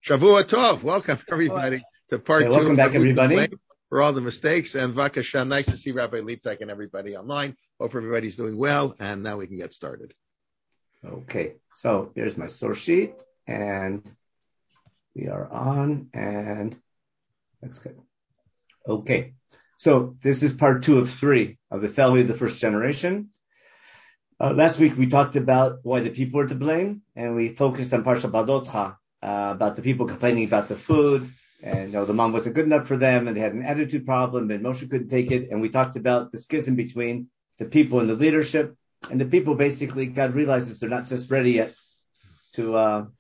Shavua Tov. Welcome everybody to part two. Welcome back, everybody. For all the mistakes, and Vakasha, nice to see Rabbi Leipzig and everybody online. Hope everybody's doing well, and now we can get started. Okay, so here's my source sheet, and we are on, and that's good. Okay, so this is part 2 of 3 of the failure of the first generation. Last week we talked about why the people were to blame, and we focused on Parsha Balotcha, about the people complaining about the food, and the mom wasn't good enough for them, and they had an attitude problem, and Moshe couldn't take it. And we talked about the schism between the people and the leadership, and the people basically, God realizes they're not just ready yet to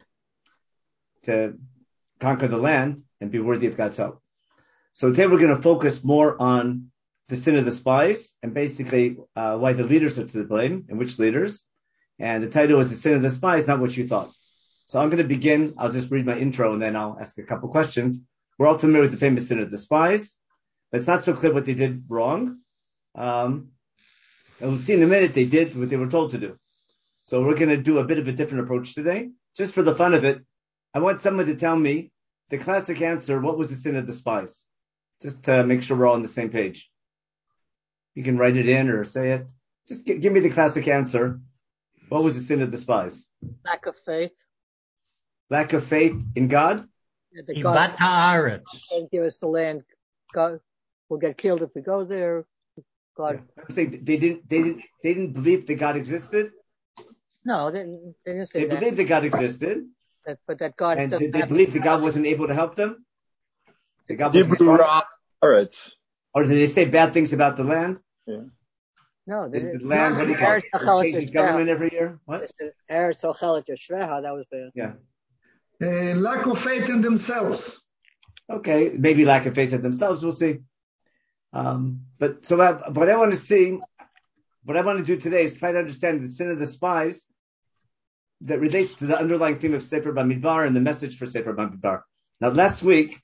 conquer the land and be worthy of God's help. So today we're going to focus more on the sin of the spies, and basically why the leaders are to blame, and which leaders. And the title is The Sin of the Spies, Not What You Thought. So I'm going to begin. I'll just read my intro and then I'll ask a couple questions. We're all familiar with the famous sin of the spies, but it's not so clear what they did wrong. And we'll see in a minute they did what they were told to do. So we're going to do a bit of a different approach today. Just for the fun of it, I want someone to tell me the classic answer, what was the sin of the spies? Just to make sure we're all on the same page. You can write it in or say it. Just give me the classic answer. What was the sin of the spies? Lack of faith. Lack of faith in God? God can't give us the land. God will get killed if we go there. God. Yeah. I'm saying they didn't believe that God existed? No, they didn't say that. They believed that God existed. But that God. And did they believe that God wasn't able to help them? That God wasn't Or did they say bad things about the land? Yeah. No, this is the land. What do you call it? Change his government every year. What? Eretz Ochelet Yeshveha. That was bad. Yeah. Lack of faith in themselves. Okay, maybe lack of faith in themselves. We'll see. But what I want to do today is try to understand the sin of the spies that relates to the underlying theme of Sefer Bamidbar and the message for Sefer Bamidbar. Now, last week,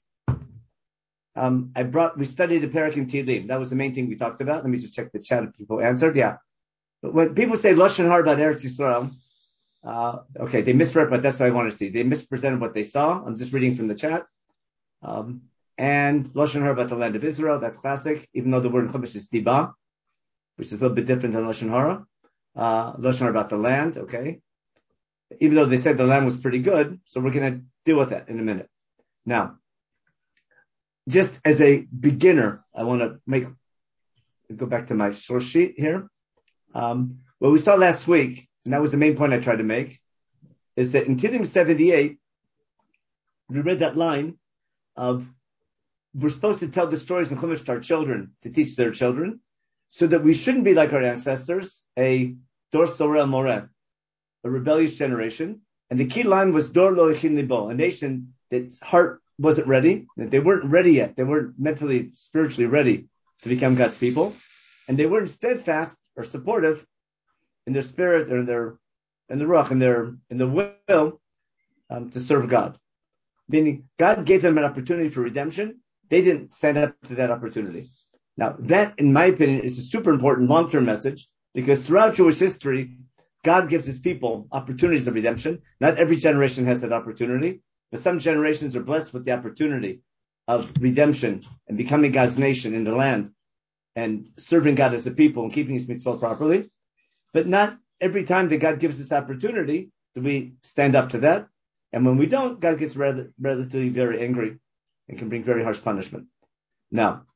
we studied a parak in Tehillim. That was the main thing we talked about. Let me just check the chat if people answered. Yeah. But when people say Lashon Hara about Eretz Yisrael, okay, they misrepresented, but that's what I want to see. They mispresented what they saw. I'm just reading from the chat. And Lashon Hara about the land of Israel, that's classic, even though the word in Chumash is Tiba, which is a little bit different than Lashon Hara. Lashon Hara about the land, okay. Even though they said the land was pretty good, so we're going to deal with that in a minute. Now, just as a beginner, I want to go back to my source sheet here. What we saw last week, and that was the main point I tried to make, is that in Tehillim 78, we read that line of, we're supposed to tell the stories in Chumash to our children, to teach their children, so that we shouldn't be like our ancestors, a Dor Sorel Moreh, a rebellious generation. And the key line was Dor Lo Echin Libo, a nation that's heart wasn't ready, that they weren't ready yet. They weren't mentally, spiritually ready to become God's people. And they weren't steadfast or supportive in their spirit or in the ruach, in the will to serve God. Meaning, God gave them an opportunity for redemption. They didn't stand up to that opportunity. Now, that, in my opinion, is a super important long-term message, because throughout Jewish history, God gives his people opportunities of redemption. Not every generation has that opportunity, but some generations are blessed with the opportunity of redemption and becoming God's nation in the land and serving God as a people and keeping his mitzvot properly. But not every time that God gives us opportunity do we stand up to that. And when we don't, God gets relatively very angry and can bring very harsh punishment. Now,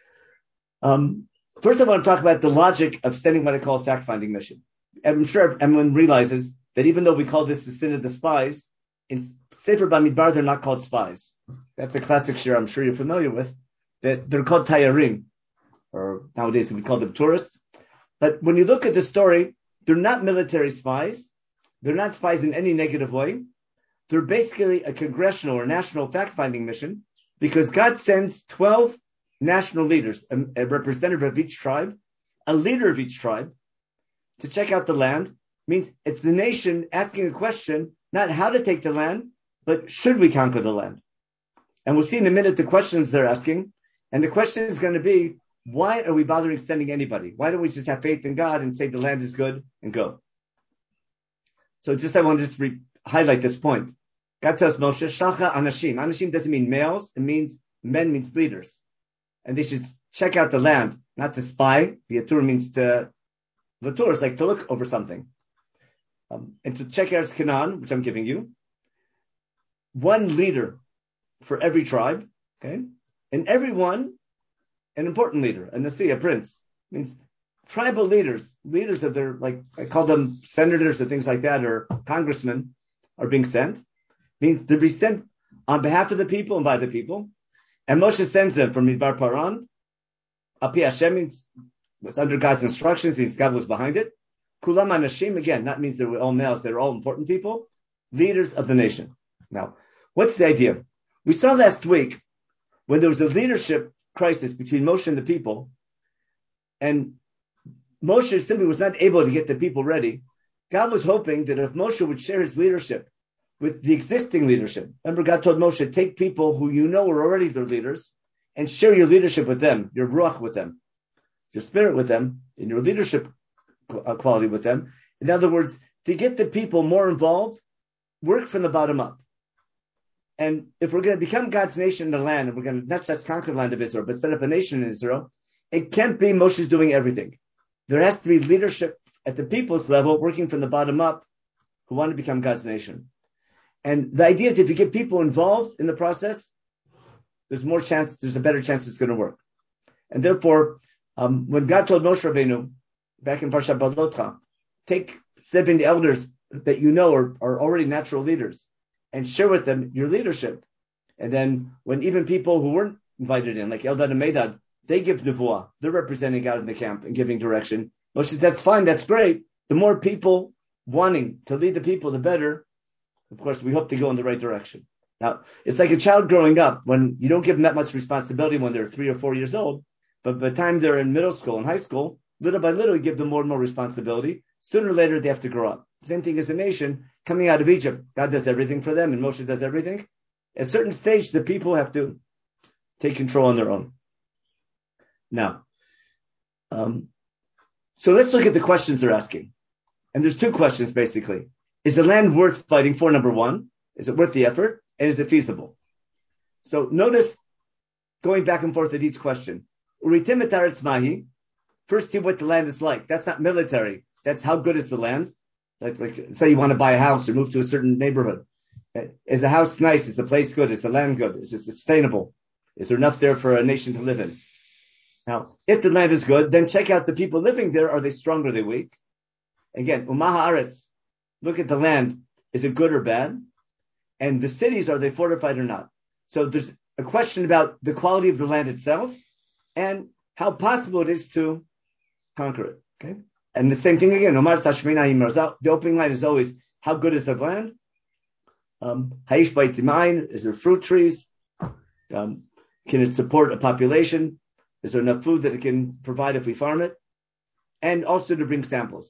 first I want to talk about the logic of sending what I call a fact-finding mission. I'm sure everyone realizes that even though we call this the sin of the spies, in Sefer Bamidbar they're not called spies. That's a classic shir I'm sure you're familiar with, that they're called tayarim, or nowadays we call them tourists. But when you look at the story, they're not military spies. They're not spies in any negative way. They're basically a congressional or national fact-finding mission, because God sends 12 national leaders, a representative of each tribe, a leader of each tribe, to check out the land. Means it's the nation asking a question, not how to take the land, but should we conquer the land? And we'll see in a minute the questions they're asking. And the question is going to be, why are we bothering sending anybody? Why don't we just have faith in God and say the land is good and go? So I want to just highlight this point. God tells Moshe, Shalcha Anashim. Anashim doesn't mean males, it means men means leaders. And they should check out the land, not to spy. Viatur means to, Viatur is like to look over something. And to check out Canaan, which I'm giving you. One leader for every tribe, okay? And everyone, an important leader, a nasi, a prince. Means tribal leaders of their, like, I call them senators or things like that, or congressmen are being sent. Means to be sent on behalf of the people and by the people. And Moshe sends them from Midbar Paran. Api Hashem means was under God's instructions, means God was behind it. Kulam Anashim, again, that means they were all males, they were all important people, leaders of the nation. Now, what's the idea? We saw last week when there was a leadership crisis between Moshe and the people, and Moshe simply was not able to get the people ready. God was hoping that if Moshe would share his leadership with the existing leadership, remember God told Moshe, take people who you know are already their leaders and share your leadership with them, your ruach with them, your spirit with them, and your leadership quality with them. In other words, to get the people more involved, work from the bottom up. And if we're going to become God's nation in the land, and we're going to not just conquer the land of Israel, but set up a nation in Israel, it can't be Moshe's doing everything. There has to be leadership at the people's level, working from the bottom up, who want to become God's nation. And the idea is if you get people involved in the process, there's a better chance it's going to work. And therefore, when God told Moshe Rabbeinu, back in Parshat Balotcha, take 70 elders that you know are already natural leaders and share with them your leadership. And then when even people who weren't invited in, like Eldad and Medad, they give nevuah, they're representing God in the camp and giving direction. Moshe says, that's fine, that's great. The more people wanting to lead the people, the better. Of course, we hope they go in the right direction. Now, it's like a child growing up when you don't give them that much responsibility when they're 3 or 4 years old, but by the time they're in middle school and high school, little by little, you give them more and more responsibility. Sooner or later, they have to grow up. Same thing as a nation coming out of Egypt. God does everything for them, and Moshe does everything. At a certain stage, the people have to take control on their own. Now, so let's look at the questions they're asking. And there's 2 questions, basically. Is the land worth fighting for, number 1? Is it worth the effort? And is it feasible? So notice, going back and forth at each question. Uritim et aretz mahi. First, see what the land is like. That's not military. That's how good is the land. Like say you want to buy a house or move to a certain neighborhood. Is the house nice? Is the place good? Is the land good? Is it sustainable? Is there enough there for a nation to live in? Now, if the land is good, then check out the people living there. Are they strong or are they weak? Again, umaha aretz. Look at the land. Is it good or bad? And the cities, are they fortified or not? So there's a question about the quality of the land itself and how possible it is to conquer it. Okay? And the same thing again. The opening line is always, how good is the land? Is there fruit trees? Can it support a population? Is there enough food that it can provide if we farm it? And also to bring samples.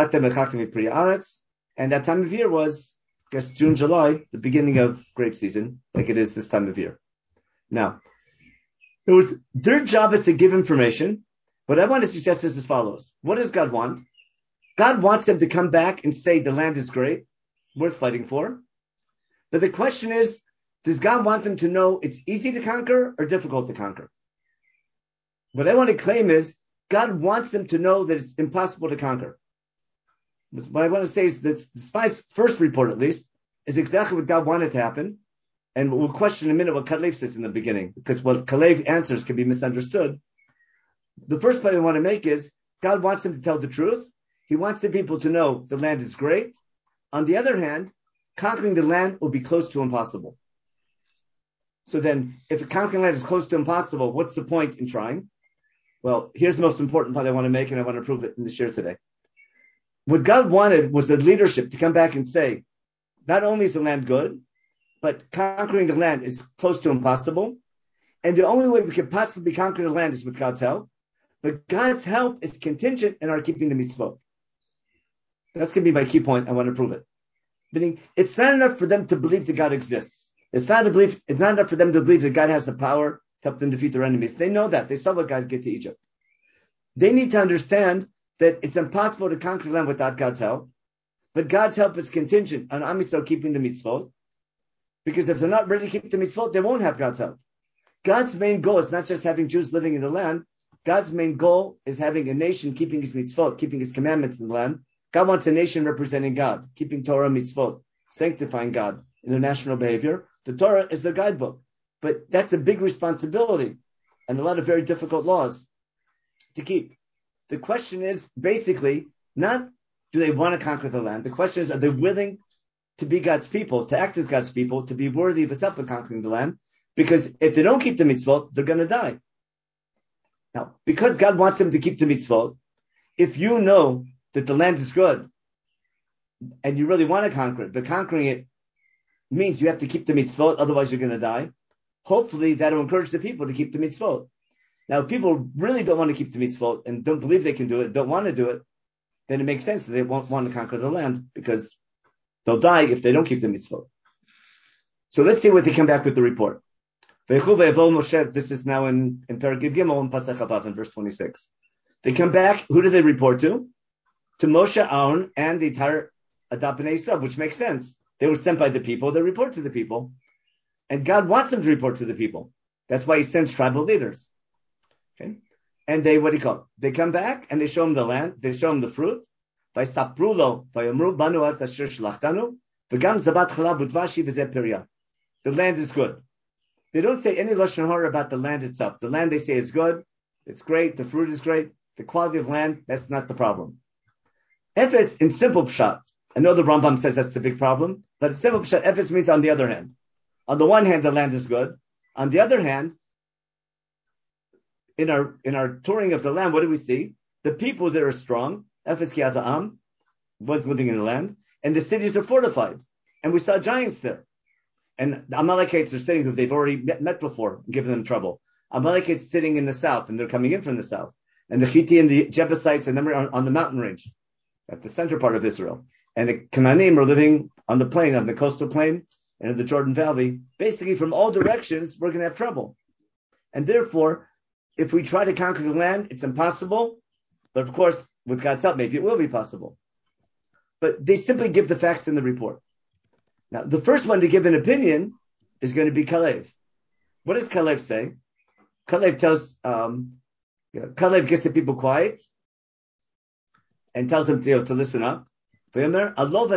And that time of year was, I guess, June, July, the beginning of grape season, like it is this time of year. Now, their job is to give information. What I want to suggest is as follows. What does God want? God wants them to come back and say the land is great, worth fighting for. But the question is, does God want them to know it's easy to conquer or difficult to conquer? What I want to claim is, God wants them to know that it's impossible to conquer. What I want to say is that the spy's first report, at least, is exactly what God wanted to happen. And we'll question in a minute what Kalev says in the beginning, because what Kalev answers can be misunderstood. The first point I want to make is, God wants them to tell the truth. He wants the people to know the land is great. On the other hand, conquering the land will be close to impossible. So then, if conquering land is close to impossible, what's the point in trying? Well, here's the most important point I want to make, and I want to prove it in the share today. What God wanted was the leadership to come back and say, not only is the land good, but conquering the land is close to impossible. And the only way we can possibly conquer the land is with God's help. But God's help is contingent in our keeping the mitzvot. That's going to be my key point. I want to prove it. Meaning, it's not enough for them to believe that God exists. It's not enough for them to believe that God has the power to help them defeat their enemies. They know that. They saw what God did to Egypt. They need to understand that it's impossible to conquer the land without God's help. But God's help is contingent on Am Yisrael keeping the mitzvot. Because if they're not ready to keep the mitzvot, they won't have God's help. God's main goal is not just having Jews living in the land. God's main goal is having a nation keeping his mitzvot, keeping his commandments in the land. God wants a nation representing God, keeping Torah mitzvot, sanctifying God in their national behavior. The Torah is their guidebook. But that's a big responsibility and a lot of very difficult laws to keep. The question is basically not do they want to conquer the land? The question is, are they willing to be God's people, to act as God's people, to be worthy of his help in conquering the land? Because if they don't keep the mitzvot, they're going to die. Now, because God wants them to keep the mitzvot, if you know that the land is good and you really want to conquer it, but conquering it means you have to keep the mitzvot, otherwise you're going to die. Hopefully that will encourage the people to keep the mitzvot. Now, if people really don't want to keep the mitzvot and don't believe they can do it, don't want to do it, then it makes sense that they won't want to conquer the land because they'll die if they don't keep the mitzvot. So let's see what they come back with the report. This is now in Perek Gimel in Pasach Havav in verse 26. They come back. Who do they report to? To Moshe, Aaron, and the entire Adab B'nai Yisrael, which makes sense. They were sent by the people. They report to the people. And God wants them to report to the people. That's why he sends tribal leaders. Okay? And they, what do you call it? They come back and they show them the land. They show them the fruit. The land is good. They don't say any lashon hara about the land itself. The land they say is good. It's great. The fruit is great. The quality of land, that's not the problem. Efes in simple pshat. I know the Rambam says that's the big problem, but in simple pshat, Efes means on the other hand. On the one hand, the land is good. On the other hand, in our touring of the land, what do we see? The people there are strong. Efes ki haza'am, ones living in the land, and the cities are fortified. And we saw giants there. And the Amalekites are sitting who they've already met before and given them trouble. Amalekites sitting in the south, and they're coming in from the south. And the Hittite and the Jebusites, and them are on the mountain range, at the center part of Israel. And the Canaanim are living on the plain, on the coastal plain, and in the Jordan Valley. Basically, from all directions, we're going to have trouble. And therefore, if we try to conquer the land, it's impossible. But of course, with God's help, maybe it will be possible. But they simply give the facts in the report. Now, the first one to give an opinion is going to be Kalev. What does Kalev say? Kalev tells, Kalev gets the people quiet and tells them to listen up. Okay?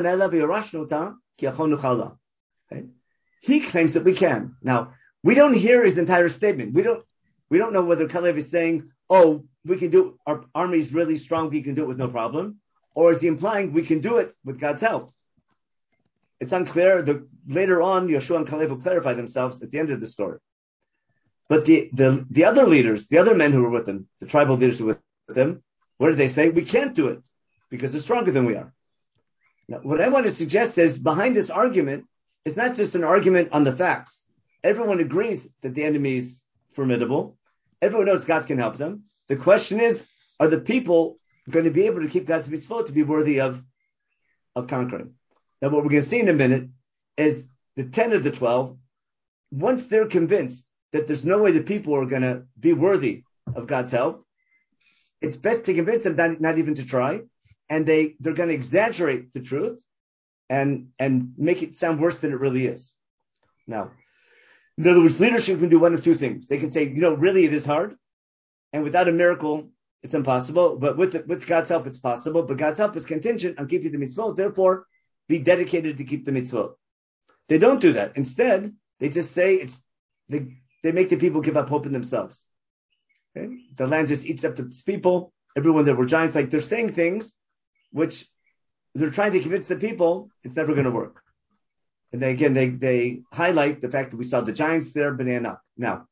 He claims that we can. Now, we don't hear his entire statement. We don't know whether Kalev is saying, oh, we can do, our army is really strong, we can do it with no problem. Or is he implying we can do it with God's help? It's unclear. Later on, Yoshua and Kalev will clarify themselves at the end of the story. But the other leaders, the other men who were with them, the tribal leaders who were with them, what did they say? We can't do it because they're stronger than we are. Now, what I want to suggest is behind this argument is not just an argument on the facts. Everyone agrees that the enemy is formidable. Everyone knows God can help them. The question is, are the people going to be able to keep God's mitzvot to be worthy of conquering? Now, what we're going to see in a minute is the 10 of the 12, once they're convinced that there's no way the people are going to be worthy of God's help, it's best to convince them not even to try, and they're going to exaggerate the truth and make it sound worse than it really is. Now, in other words, leadership can do one of two things. They can say, really it is hard, and without a miracle, it's impossible, but with God's help, it's possible, but God's help is contingent on keeping the mitzvot, therefore, be dedicated to keep the mitzvot. They don't do that. Instead, they just say they make the people give up hope in themselves. Okay? The land just eats up the people. Everyone that were giants, like they're saying things which they're trying to convince the people it's never going to work. And they highlight the fact that we saw the giants there, Bnei Anak. Now,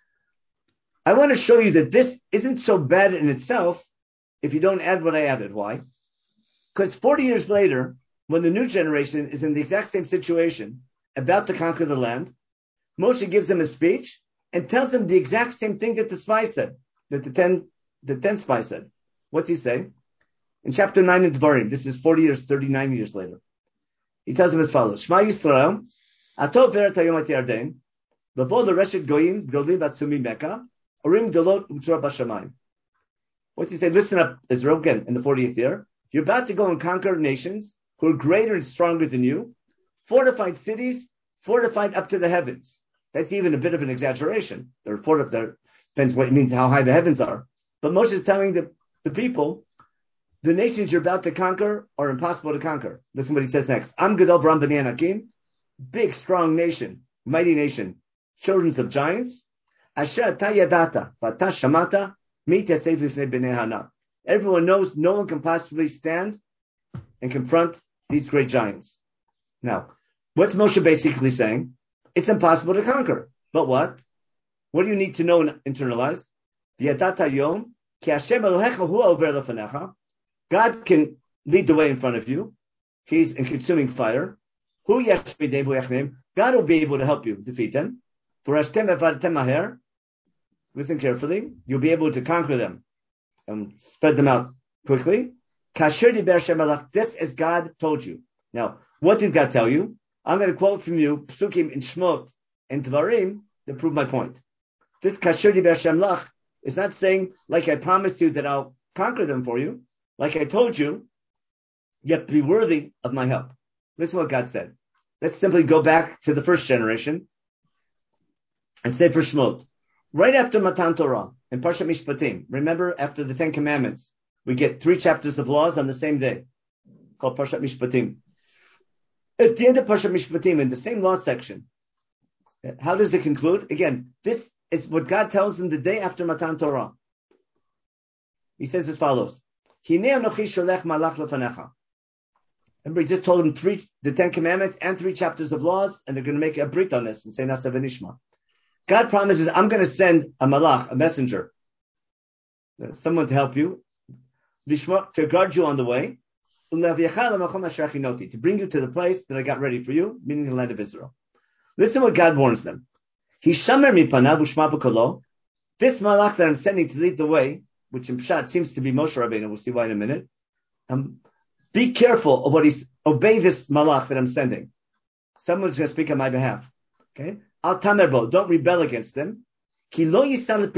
I want to show you that this isn't so bad in itself if you don't add what I added. Why? Because 40 years later, when the new generation is in the exact same situation, about to conquer the land, Moshe gives them a speech and tells them the exact same thing that the spies said, that the 10 spies said. What's he say? In chapter 9 in Dvarim, this is 39 years later. He tells them as follows, Shema Yisrael, Atov veret hayom at Yarden, Lavo l'reshet goyim gdolim batzumi Mecca, Orim dolot u'tzor b'shamayim. What's he say? Listen up, Israel, again, in the 40th year. You're about to go and conquer nations who are greater and stronger than you, fortified cities fortified up to the heavens. That's even a bit of an exaggeration. They're fortified. Depends what it means, how high the heavens are. But Moshe is telling the people, the nations you're about to conquer are impossible to conquer. Listen what he says next. Am Gadol B'ram B'nei Anakim, big, strong nation, mighty nation, children of giants. Asher ta yadata, v'ata shamata, mi taseh lifnei b'nei Hanak. Everyone knows no one can possibly stand and confront these great giants. Now, what's Moshe basically saying? It's impossible to conquer. But what? What do you need to know and internalize? God can lead the way in front of you. He's in consuming fire. God will be able to help you defeat them. Listen carefully. You'll be able to conquer them and spread them out quickly. This is God told you. Now, what did God tell you? I'm going to quote from you, Psukim in Shmot and Dvarim, to prove my point. This Kasher Diber Shem Lach is not saying, like I promised you that I'll conquer them for you. Like I told you, you have to be worthy of my help. Listen to what God said. Let's simply go back to the first generation and say for Shmot, right after Matan Torah in Parshat Mishpatim, remember after the 10 Commandments, we get 3 chapters of laws on the same day, called Parshat Mishpatim. At the end of Parshat Mishpatim, in the same law section, how does it conclude? Again, this is what God tells them the day after Matan Torah. He says as follows, Hinei Anochi Sholech Malach Lefanecha. Remember, he just told them the 10 Commandments and 3 chapters of laws, and they're going to make a brit on this and say Nasa v'nishma. God promises, I'm going to send a malach, a messenger, someone to help you, to guard you on the way, to bring you to the place that I got ready for you, meaning the land of Israel. Listen what God warns them. This malach that I'm sending to lead the way, which in Pshat seems to be Moshe Rabbeinu, we'll see why in a minute. Be careful of obey this malach that I'm sending. Someone's going to speak on my behalf. Okay? Al tamerbo, don't rebel against them. Okay?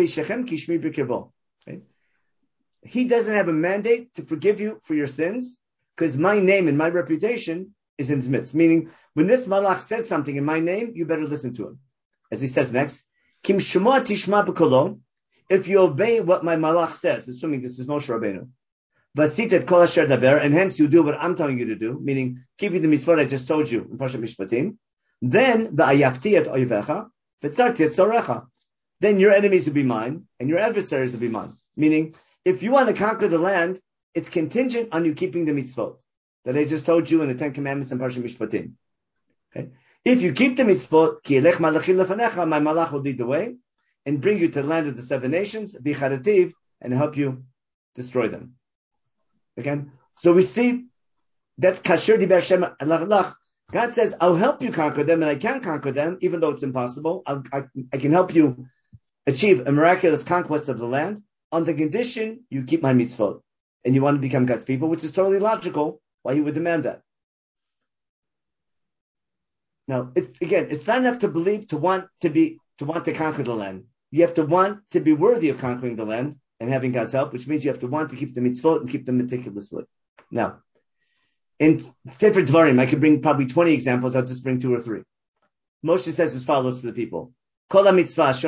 He doesn't have a mandate to forgive you for your sins, because my name and my reputation is in his midst. Meaning, when this malach says something in my name, you better listen to him. As he says next, Kim shema tishma b'kolo, if you obey what my malach says, assuming this is Moshe Rabbeinu, vasitet kol asher daber, and hence you do what I'm telling you to do, meaning keeping the mitzvot I just told you in Parshat Mishpatim, then v'ayafti et oivecha, v'tzarti et zorecha, then your enemies will be mine, and your adversaries will be mine. Meaning, if you want to conquer the land, it's contingent on you keeping the mitzvot that I just told you in the 10 Commandments in Parshat Mishpatim. Okay? If you keep the mitzvot, ki elech malachim lefanecha, my malach will lead the way and bring you to the land of the 7 nations, bicharativ, and help you destroy them. Again, so we see that's kasher diber Shem lach. God says, I'll help you conquer them, and I can conquer them, even though it's impossible. I can help you achieve a miraculous conquest of the land on the condition you keep my mitzvot and you want to become God's people, which is totally logical why he would demand that. Now, it's not enough to believe, to want to conquer the land. You have to want to be worthy of conquering the land and having God's help, which means you have to want to keep the mitzvot and keep them meticulously. Now, in Sefer Dvarim, I could bring probably 20 examples. I'll just bring 2 or 3. Moshe says as follows to the people. All the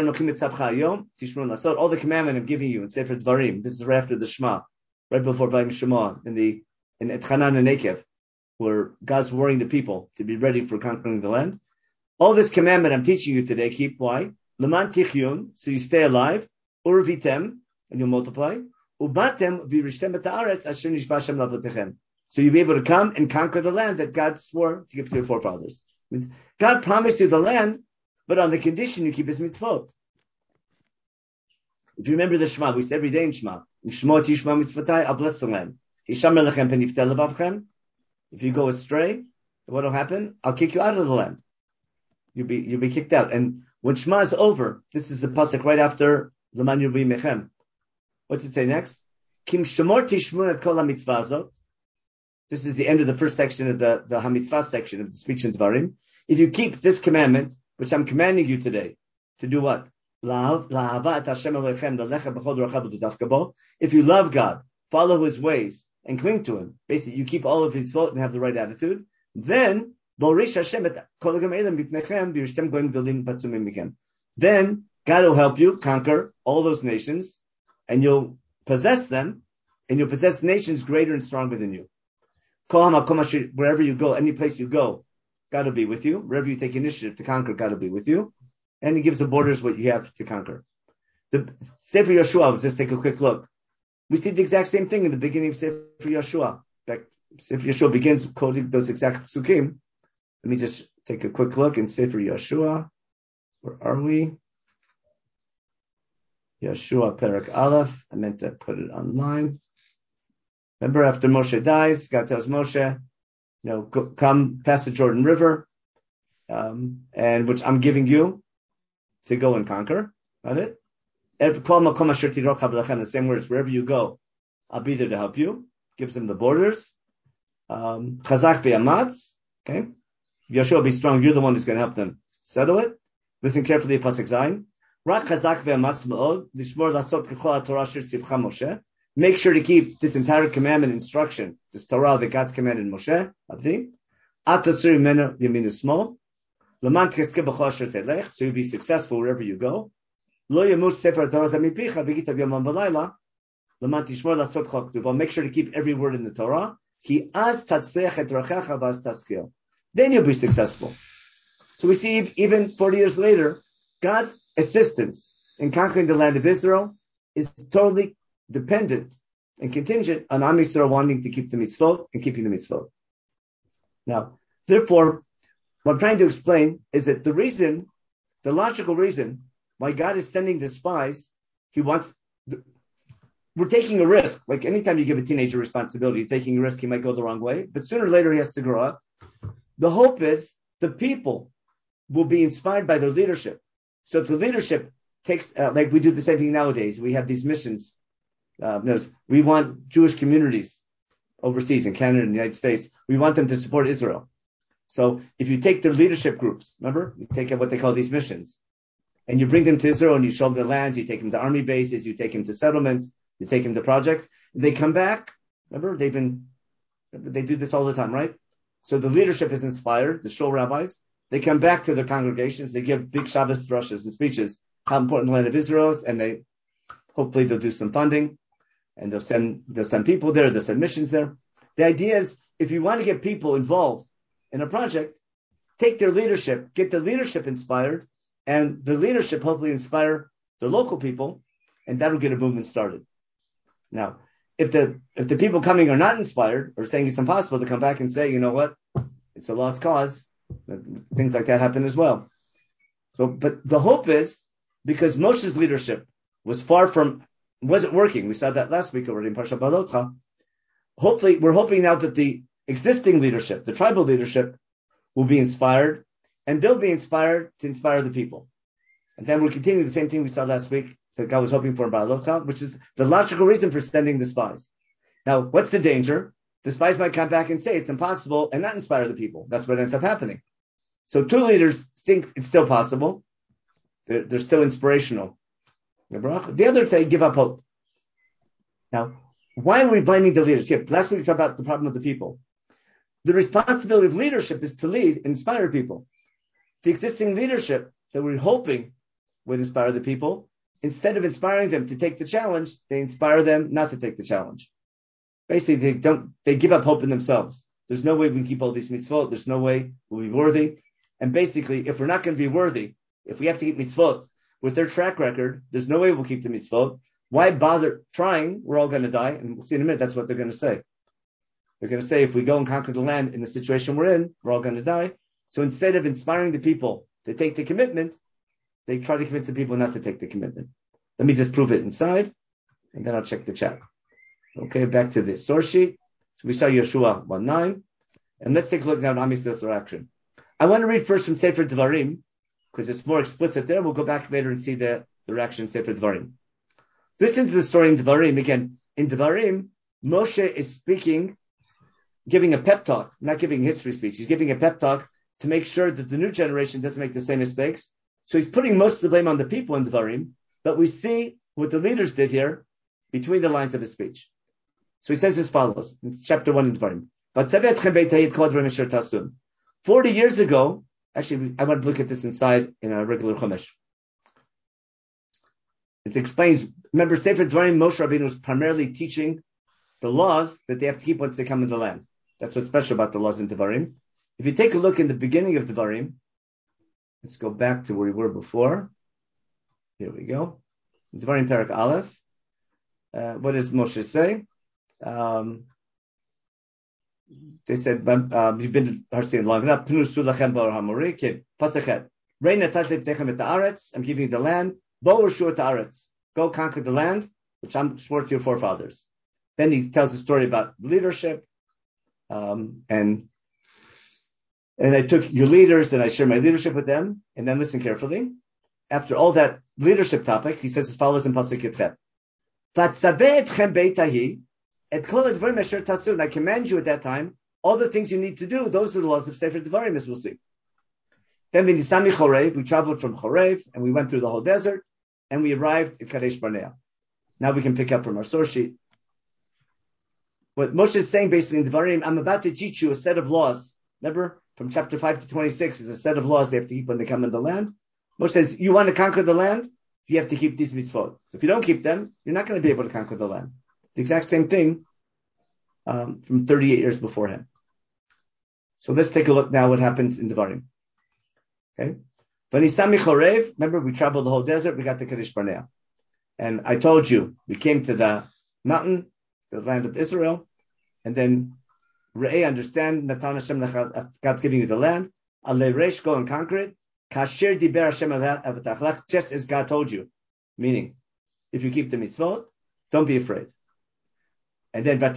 commandment I'm giving you in Sefer Dvarim, this is right after the Shema, right before Vayim Shema, in Etchanan and Nekev, where God's warning the people to be ready for conquering the land. All this commandment I'm teaching you today, keep why? Leman tichyun, so you stay alive, urvitem, and you'll multiply, ubatem virishtem et haaretz asher nishba Hashem lavotechem. So you'll be able to come and conquer the land that God swore to give to your forefathers. It means God promised you the land, but on the condition you keep his mitzvot. If you remember the Shema, we say every day in Shema, Shema tishma mitzvotai, I'll bless the land. Hishamer lechem peniftel levavchem. If you go astray, what will happen? I'll kick you out of the land. You'll be kicked out. And when Shema is over, this is the pasuk right after Leman Yirbi Mechem. What's it say next? Kim shemor tishmun et kol ha-mitzvah. This is the end of the first section of the ha-mitzvah section of the speech in Dvarim. If you keep this commandment, which I'm commanding you today, to do what? If you love God, follow his ways, and cling to him, basically you keep all of his mitzvot and have the right attitude, then Then God will help you conquer all those nations, and you'll possess them, and you'll possess nations greater and stronger than you. Wherever you go, any place you go, God will be with you. Wherever you take initiative to conquer, God will be with you. And He gives the borders what you have to conquer. The Sefer Yeshua, let's just take a quick look. We see the exact same thing in the beginning of Sefer Yeshua. In fact, Sefer Yeshua begins quoting those exact psukim. Let me just take a quick look in Sefer Yeshua. Where are we? Yeshua Perek Aleph. I meant to put it online. Remember, after Moshe dies, God tells Moshe, come past the Jordan River, and which I'm giving you to go and conquer. Got it? The same words, wherever you go, I'll be there to help you. Gives them the borders. Chazak ve'amatz. Okay? Yeshua, be strong. You're the one who's going to help them settle it. Listen carefully, Pasuk Zayin. Rak chazak ve'amatz ma'od, lishmor lasot k'chol ha'torah asher tzivcha Moshe. Make sure to keep this entire commandment instruction, this Torah that God's commanded Moshe, Abdi. Atasur imenu yamin usmol. L'man tchezke b'chol asher telech, so you'll be successful wherever you go. Lo yamut sefer Torah zamipicha v'gitav yomam v'layla. L'man tishmor lasot chol k'tuv. Make sure to keep every word in the Torah. Ki az tatzleach et rachecha v'az tatzkil. Then you'll be successful. So we see even 40 years later, God's assistance in conquering the land of Israel is totally dependent and contingent on Am Yisrael wanting to keep the mitzvot and keeping the mitzvot. Now, therefore, what I'm trying to explain is that the logical reason why God is sending the spies, we're taking a risk. Like anytime you give a teenager responsibility, you're taking a risk, he might go the wrong way, but sooner or later he has to grow up. The hope is the people will be inspired by their leadership. So if the leadership takes, like we do the same thing nowadays, we have these missions. We want Jewish communities overseas in Canada and the United States. We want them to support Israel. So if you take their leadership groups, remember, you take what they call these missions, and you bring them to Israel and you show them the lands, you take them to army bases, you take them to settlements, you take them to projects. They come back. Remember, they do this all the time, right? So the leadership is inspired, the shul rabbis. They come back to their congregations. They give big Shabbos drushes and speeches how important the land of Israel is, and hopefully they'll do some funding, and they'll send people there. They'll send missions there. The idea is, if you want to get people involved in a project, take their leadership, get the leadership inspired, and the leadership hopefully inspire the local people, and that'll get a movement started. Now, if the people coming are not inspired or saying it's impossible, to come back and say, you know what, it's a lost cause. Things like that happen as well. So, but the hope is, because Moshe's leadership wasn't working. We saw that last week already in Parshat Balotcha. Hopefully, we're hoping now that the existing leadership, the tribal leadership, will be inspired, and they'll be inspired to inspire the people. And then we'll continue the same thing we saw last week that God was hoping for in Balotcha, which is the logical reason for sending the spies. Now, what's the danger? The spies might come back and say it's impossible and not inspire the people. That's what ends up happening. So two leaders think it's still possible. They're still inspirational. The other they give up hope. Now, why are we blaming the leaders? Here, last week we talked about the problem of the people. The responsibility of leadership is to lead and inspire people. The existing leadership that we're hoping would inspire the people, instead of inspiring them to take the challenge, they inspire them not to take the challenge. Basically, they give up hope in themselves. There's no way we can keep all these mitzvot. There's no way we'll be worthy. And basically, if we're not going to be worthy, if we have to keep mitzvot with their track record, there's no way we'll keep the mitzvot. Why bother trying? We're all going to die. And we'll see in a minute, that's what they're going to say. They're going to say, if we go and conquer the land in the situation we're in, we're all going to die. So instead of inspiring the people to take the commitment, they try to convince the people not to take the commitment. Let me just prove it inside, and then I'll check the chat. Okay, back to the source sheet. So we saw Yeshua 1:9. And let's take a look now at Am Yisrael's reaction. I want to read first from Sefer Devarim, because it's more explicit there. We'll go back later and see the reaction in Sefer Devarim. Listen to the story in Devarim. Again, in Devarim, Moshe is speaking, giving a pep talk, not giving history speech. He's giving a pep talk to make sure that the new generation doesn't make the same mistakes. So he's putting most of the blame on the people in Devarim, but we see what the leaders did here between the lines of his speech. So he says as follows, in chapter 1 in Devarim. 40 years ago, actually, I want to look at this inside in our regular Chumash. It explains, remember, Sefer Dvarim, Moshe Rabbeinu was primarily teaching the laws that they have to keep once they come in the land. That's what's special about the laws in Dvarim. If you take a look in the beginning of Dvarim, let's go back to where we were before. Here we go. Dvarim Parak Aleph. What does Moshe say? They said, you've been long enough. I'm giving you the land. Go conquer the land, which I'm swore to your forefathers. Then he tells a story about leadership. And I took your leaders and I shared my leadership with them. And then listen carefully. After all that leadership topic, he says as follows in Pasuk Yudchet. And I command you at that time, all the things you need to do, those are the laws of Sefer Devarim, as we'll see. Then we traveled from Chorev, and we went through the whole desert, and we arrived at Kadesh Barnea. Now we can pick up from our source sheet. What Moshe is saying basically in Devarim, I'm about to teach you a set of laws. Remember, from chapter 5 to 26 is a set of laws they have to keep when they come in the land. Moshe says, you want to conquer the land? You have to keep these mitzvot. If you don't keep them, you're not going to be able to conquer the land. The exact same thing from 38 years before him. So let's take a look now what happens in Devarim. Okay? Vanisami Chorev, remember we traveled the whole desert, we got to Kadesh Barnea. And I told you, we came to the mountain, the land of Israel, and then Re'eh, understand, Natan Hashem, God's giving you the land. Alei Reish, go and conquer it. Kasher Diber Hashem Avatachlach, just as God told you. Meaning, if you keep the mitzvot, don't be afraid. And then,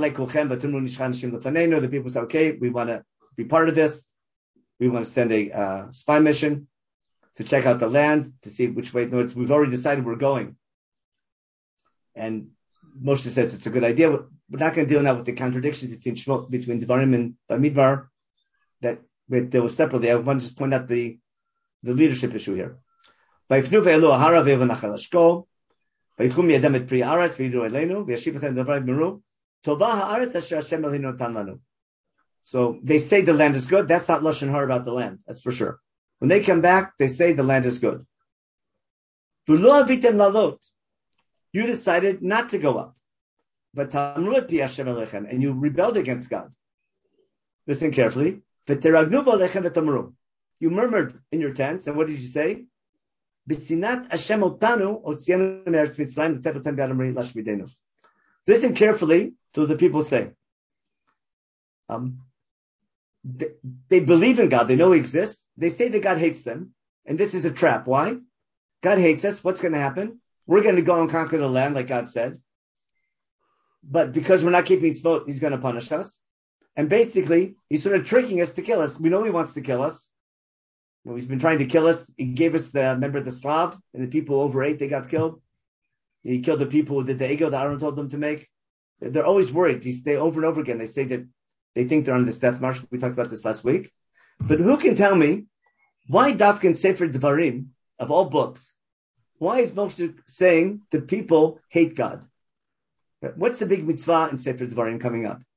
the people say, okay, we want to be part of this. We want to send a spy mission to check out the land, to see which way. No, we've already decided we're going. And Moshe says it's a good idea. We're not going to deal now with the contradiction between Devarim and Bamidbar that there was separately. I want to just point out the leadership issue here. So they say the land is good. That's not Lashon Hara about the land. That's for sure. When they come back, they say the land is good. You decided not to go up. And you rebelled against God. Listen carefully. You murmured in your tents, and what did you say? Listen carefully to what the people say. They believe in God. They know He exists. They say that God hates them. And this is a trap. Why? God hates us. What's going to happen? We're going to go and conquer the land like God said. But because we're not keeping His vote, He's going to punish us. And basically, He's sort of tricking us to kill us. We know He wants to kill us. Well, He's been trying to kill us. He gave us the Slav, and the people over 8, they got killed. He killed the people who did the ego that Aaron told them to make. They're always worried. They over and over again, they say that they think they're on this death march. We talked about this last week. But who can tell me why Dafkin Sefer Devarim, of all books, why is Moshe saying the people hate God? What's the big mitzvah in Sefer Devarim coming up?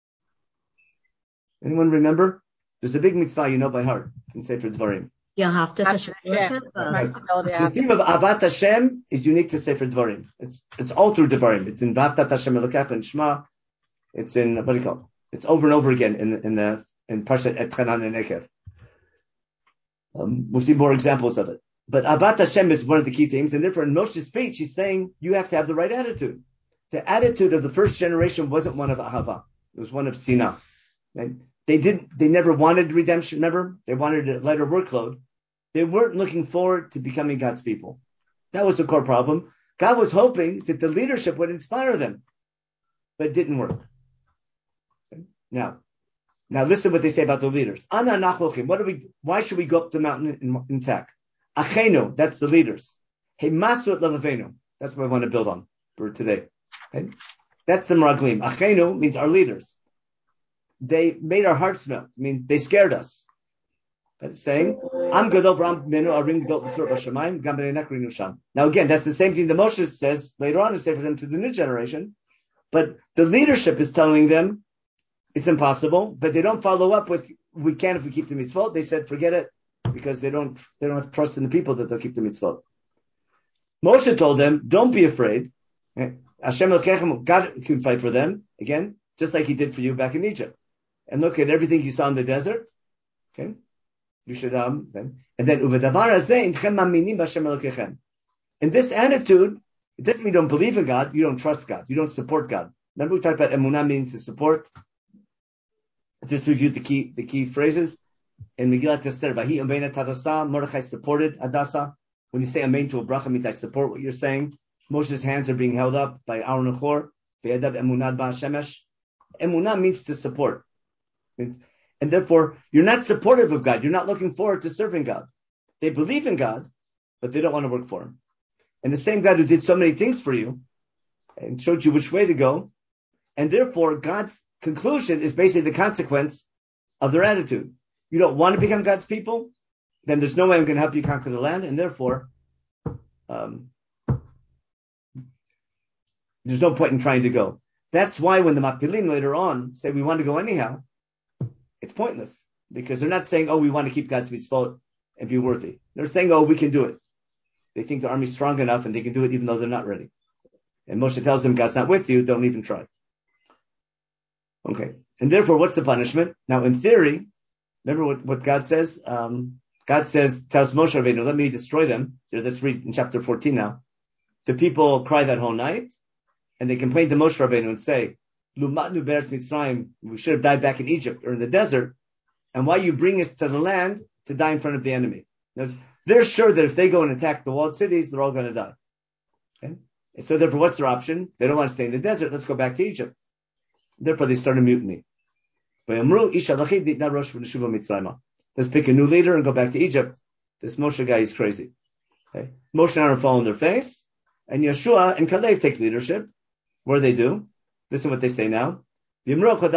Anyone remember? There's a big mitzvah you know by heart in Sefer Devarim. You have to Hashem. The theme of Avat Hashem is unique to Sefer Devarim. It's all through Devarim. It's in Vatat Hashem Elokecha and Shema. It's in, what do you call it? It's over and over again in Parshat Et Chanan and Ekev. We'll see more examples of it. But Avat Hashem is one of the key themes, and therefore in Moshe's speech, he's saying you have to have the right attitude. The attitude of the first generation wasn't one of Ahava. It was one of Sinah. And they never wanted redemption, remember? They wanted a lighter workload. They weren't looking forward to becoming God's people. That was the core problem. God was hoping that the leadership would inspire them. But it didn't work. Now listen what they say about the leaders. Ana nachlochim. Why should we go up the mountain in fact? Achenu, that's the leaders. Hey, masu et levavenu. That's what I want to build on for today. Okay? That's the meraglim. Achenu means our leaders. They made our hearts melt. I mean, they scared us. But saying, "Am gadol v'am menu arim gadol b'tzur b'shamayim gam b'nei nekrinu sham." Now again, that's the same thing that Moshe says later on to say for them to the new generation. But the leadership is telling them it's impossible, but they don't follow up with we can if we keep the mitzvot. They said, forget it, because they don't have trust in the people that they'll keep the mitzvot. Moshe told them, don't be afraid. Hashem Elokechem, God can fight for them, again, just like he did for you back in Egypt. And look at everything you saw in the desert. Okay? You should, then. And then, Uvedavar hazeh inchem maminim b'Hashem Elokechem. In this attitude, it doesn't mean you don't believe in God, you don't trust God, you don't support God. Remember we talked about emunah meaning to support? Let's just review the key phrases. In Megillat Esther, Vahi Amein Tadasa, Mordechai supported Adasa. When you say Amein to a bracha, means I support what you're saying. Moshe's hands are being held up by Aaron and Hor. Ve'adav emunah ba'ashemesh. Emunah means to support. And therefore, you're not supportive of God. You're not looking forward to serving God. They believe in God, but they don't want to work for Him. And the same God who did so many things for you and showed you which way to go, and therefore God's conclusion is basically the consequence of their attitude. You don't want to become God's people, then there's no way I'm going to help you conquer the land, and therefore there's no point in trying to go. That's why when the Mapilim later on say we want to go anyhow, it's pointless, because they're not saying, oh, we want to keep God's mitzvot and be worthy. They're saying, oh, we can do it. They think the army's strong enough and they can do it even though they're not ready. And Moshe tells them, God's not with you, don't even try. Okay. And therefore, what's the punishment? Now, in theory, remember what God says? God tells Moshe Rabbeinu, let me destroy them. Let's read in chapter 14 now. The people cry that whole night, and they complain to Moshe Rabbeinu and say, Lumatnu be'eretz Mitzrayim, we should have died back in Egypt or in the desert, and why you bring us to the land to die in front of the enemy? They're sure that if they go and attack the walled cities, they're all going to die. Okay? And so therefore, what's their option? They don't want to stay in the desert. Let's go back to Egypt. Therefore, they start a mutiny. Let's pick a new leader and go back to Egypt. This Moshe guy is crazy. Okay? Moshe and Aaron fall on their face, and Yeshua and Kalev take leadership. What do? Listen what they say now. Number one,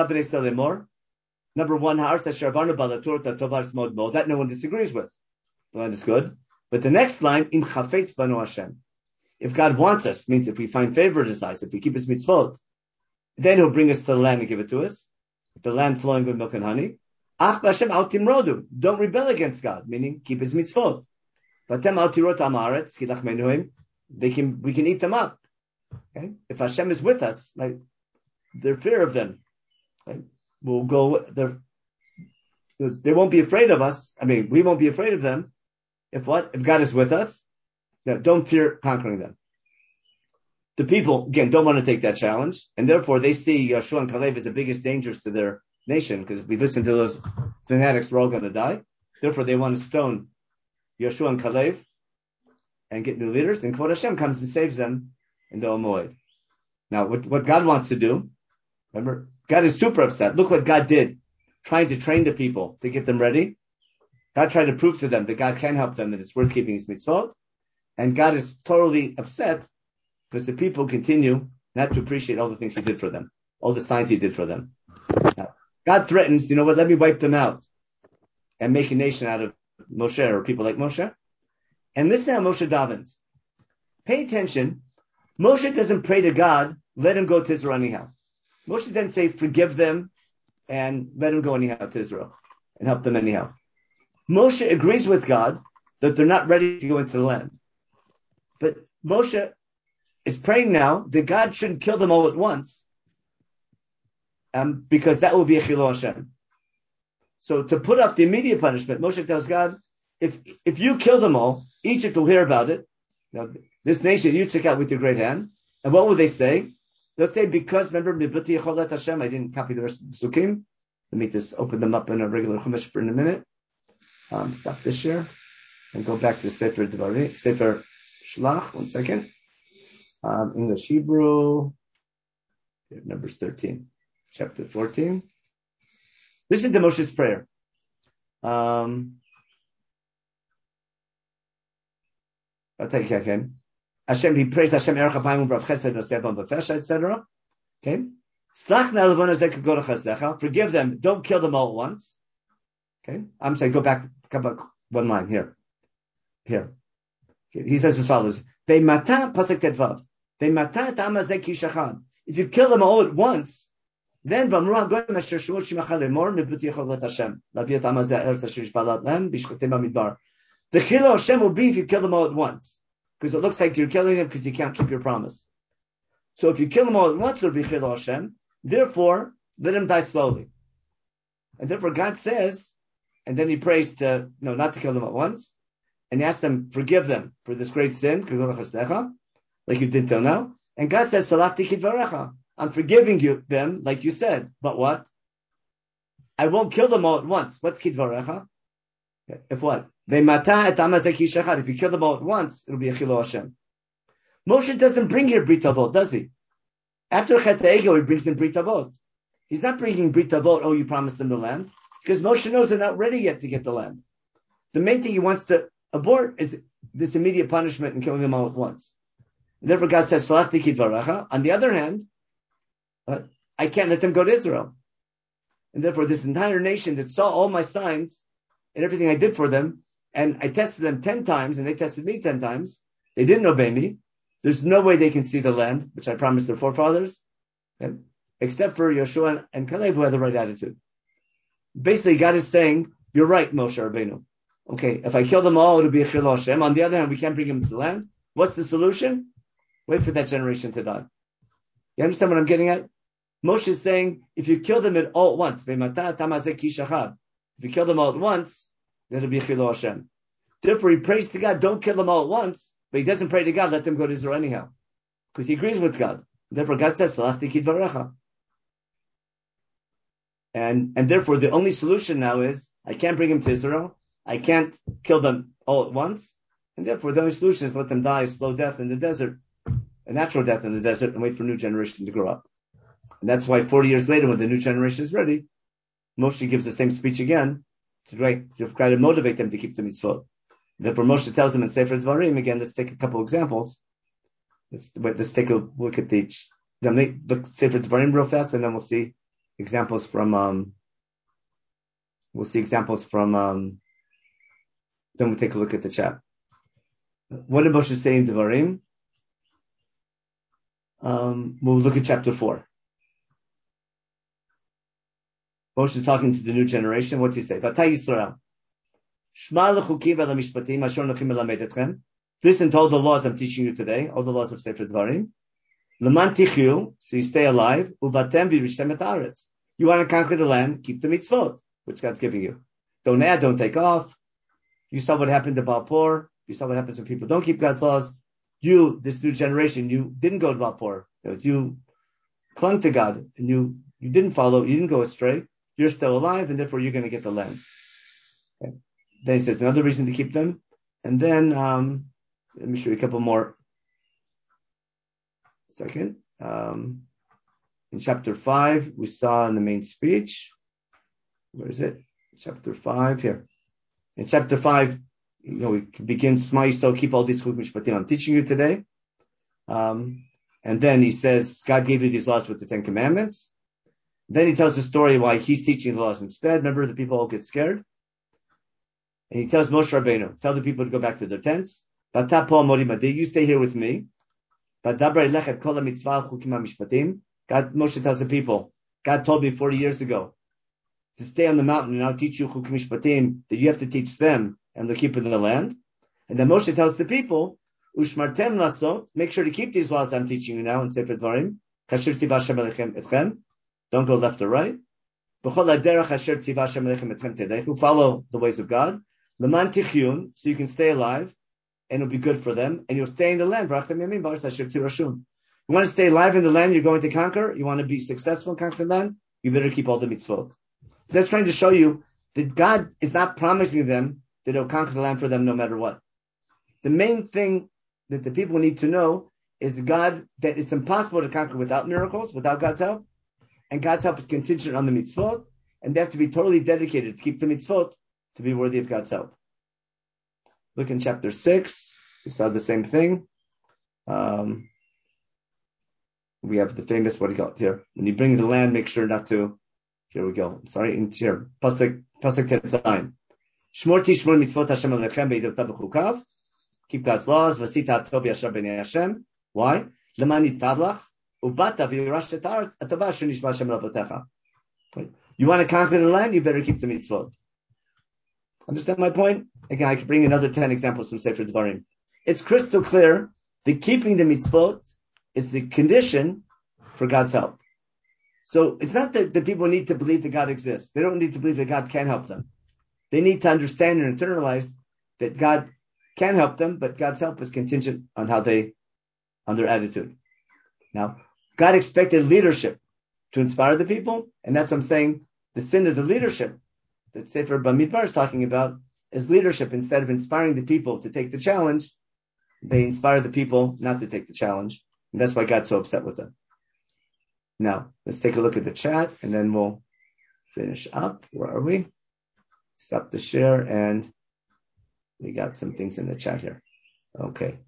that no one disagrees with. The land is good. But the next line, Im chafetz banu Hashem. If God wants us, means if we find favor in His eyes, if we keep His mitzvot, then He'll bring us to the land and give it to us. The land flowing with milk and honey. Ach b'Hashem al timrodu. Don't rebel against God, meaning keep His mitzvot. V'atem al tirot ha'maaretz ki lachmenuim. We can eat them up. Okay? If Hashem is with us, like, their fear of them, right? We'll go. They won't be afraid of us. I mean, we won't be afraid of them. If God is with us, don't fear conquering them. The people, again, don't want to take that challenge, and therefore they see Yeshua and Kalev as the biggest dangers to their nation, because if we listen to those fanatics, we're all going to die. Therefore, they want to stone Yeshua and Kalev and get new leaders, and Kvod Hashem comes and saves them in the Omoed. Now, what God wants to do, remember, God is super upset. Look what God did, trying to train the people to get them ready. God tried to prove to them that God can help them, that it's worth keeping His mitzvot. And God is totally upset because the people continue not to appreciate all the things He did for them, all the signs He did for them. Now, God threatens, let me wipe them out and make a nation out of Moshe or people like Moshe. And listen how Moshe davens. Pay attention. Moshe doesn't pray to God, let him go to Israel anyhow. Moshe doesn't say, forgive them and let him go anyhow to Israel and help them anyhow. Moshe agrees with God that they're not ready to go into the land. But Moshe is praying now that God shouldn't kill them all at once, because that will be a chilul Hashem. So to put off the immediate punishment, Moshe tells God, if you kill them all, Egypt will hear about it. Now, this nation you took out with your great hand. And what will they say? They'll say, because, remember, Hashem, I didn't copy the rest of the Sukkim. Let me just open them up in a regular Chumash for in a minute. Stop this share and go back to Sefer Devarim, Sefer Shlach. 1 second. English Hebrew, Numbers 13, chapter 14. Listen to Moshe's prayer. Hashem, he prays Hashem, etc. Okay. Forgive them. Don't kill them all at once. Okay. I'm sorry, go back one line here. Okay. He says as follows. If you kill them all at once, Then Vamru HaGoyim Asher Shemot Shimcha Lemor Nibuti Yechovot Hashem Laviat Amazah Eretz Asher Yishbalat Lem Bishchotem Bamidbar. The Chilul Hashem will be if you kill them all at once, because it looks like you're killing them because you can't keep your promise. So if you kill them all at once, it'll be Chilul Hashem. Therefore, let them die slowly. And therefore, God says, and then He prays to not to kill them at once, and He asks them forgive them for this great sin, like you did till now. And God says, Salachti Kidvarecha. I'm forgiving them, like you said. But what? I won't kill them all at once. What's Kidvarecha? If what? If you kill them all at once, it'll be a Chilul Hashem. Moshe doesn't bring here Brit Avot, does he? After Chet HaEgel, he brings in Brit Avot. He's not bringing Brit Avot, you promised them the land, because Moshe knows they're not ready yet to get the land. The main thing he wants to abort is this immediate punishment and killing them all at once. And therefore, God says, Salachti Kidvarecha. On the other hand, I can't let them go to Israel. And therefore, this entire nation that saw all my signs and everything I did for them, and I tested them 10 times, and they tested me 10 times, they didn't obey me. There's no way they can see the land, which I promised their forefathers, except for Yeshua and Caleb, who had the right attitude. Basically, God is saying, you're right, Moshe Rabbeinu. Okay, if I kill them all, it'll be a Chilul Hashem. On the other hand, we can't bring them to the land. What's the solution? Wait for that generation to die. You understand what I'm getting at? Moshe is saying, if you kill them all at once, if you kill them all at once, then it'll be Chilul Hashem. Therefore, he prays to God, don't kill them all at once, but he doesn't pray to God, let them go to Israel anyhow. Because he agrees with God. Therefore, God says, Salachti Kidvarecha. And therefore, the only solution now is, I can't bring him to Israel, I can't kill them all at once, and therefore, the only solution is let them die a slow death in the desert, a natural death in the desert, and wait for a new generation to grow up. And that's why 40 years later, when the new generation is ready, Moshe gives the same speech again to try to motivate them to keep the mitzvot. Therefore, Moshe tells them in Sefer Dvarim, again, let's take a couple examples. Let's take a look at look Sefer Dvarim real fast, and then we'll see examples from, then we'll take a look at the chat. What did Moshe say in Dvarim? We'll look at chapter 4. Moshe is talking to the new generation. What's he say? Vatay Yisrael. Listen to all the laws I'm teaching you today, all the laws of Sefer Dvarim. Leman tichyu, so you stay alive. Uvatem v'rishtem et haaretz. You want to conquer the land, keep the mitzvot, which God's giving you. Don't add, don't take off. You saw what happened to Balpor. You saw what happens when people don't keep God's laws. You, this new generation, you didn't go to Balpor. You clung to God, and you didn't follow, you didn't go astray. You're still alive, and therefore you're going to get the land. Okay. Then he says another reason to keep them. And then, let me show you a couple more. Second. In chapter 5, we saw in the main speech. Where is it? Chapter 5, here. In chapter 5, we begin Shema Yisrael, keep all these chuk mishpatim I'm teaching you today. And then he says, God gave you these laws with the 10 commandments. Then he tells the story why he's teaching the laws instead. Remember, the people all get scared. And he tells Moshe Rabbeinu, tell the people to go back to their tents. You stay here with me. God, Moshe tells the people, God told me 40 years ago to stay on the mountain and I'll teach you chukim mishpatim, that you have to teach them and they'll keep it in the land. And then Moshe tells the people, Ushmartem lasot, make sure to keep these laws I'm teaching you now in Sefer Dvarim. Kasher tziva Hashem alechem etchem. Don't go left or right. Follow the ways of God. Leman tichyun, so you can stay alive, and it'll be good for them, and you'll stay in the land. You want to stay alive in the land you're going to conquer? You want to be successful in conquering the land? You better keep all the mitzvot. That's trying to show you that God is not promising them that He'll conquer the land for them no matter what. The main thing that the people need to know is that it's impossible to conquer without miracles, without God's help. And God's help is contingent on the mitzvot, and they have to be totally dedicated to keep the mitzvot to be worthy of God's help. Look in chapter 6. We saw the same thing. We have the famous, what do you call it here? When you bring the land, make sure not to, here we go. Sorry, in here. Pasuk Tetzayin. Shmor tishmor mitzvot Hashem alechem be'idavta b'chukav. Keep God's laws. Vasita atov yashar b'nei Hashem. Why? Leman yitablach. Ubata v'yirash etarz atava shenishma Hashem lavotecha. You want to conquer the land, you better keep the mitzvot. Understand my point? Again, I could bring another 10 examples from Sefer Dvarim. It's crystal clear that keeping the mitzvot is the condition for God's help. So it's not that the people need to believe that God exists. They don't need to believe that God can help them. They need to understand and internalize that God can help them, but God's help is contingent on on their attitude. Now, God expected leadership to inspire the people, and that's what I'm saying. The sin of the leadership that Sefer Bamidbar is talking about is leadership. Instead of inspiring the people to take the challenge, they inspire the people not to take the challenge. And that's why God's so upset with them. Now, let's take a look at the chat, and then we'll finish up. Where are we? Stop the share, and we got some things in the chat here. Okay.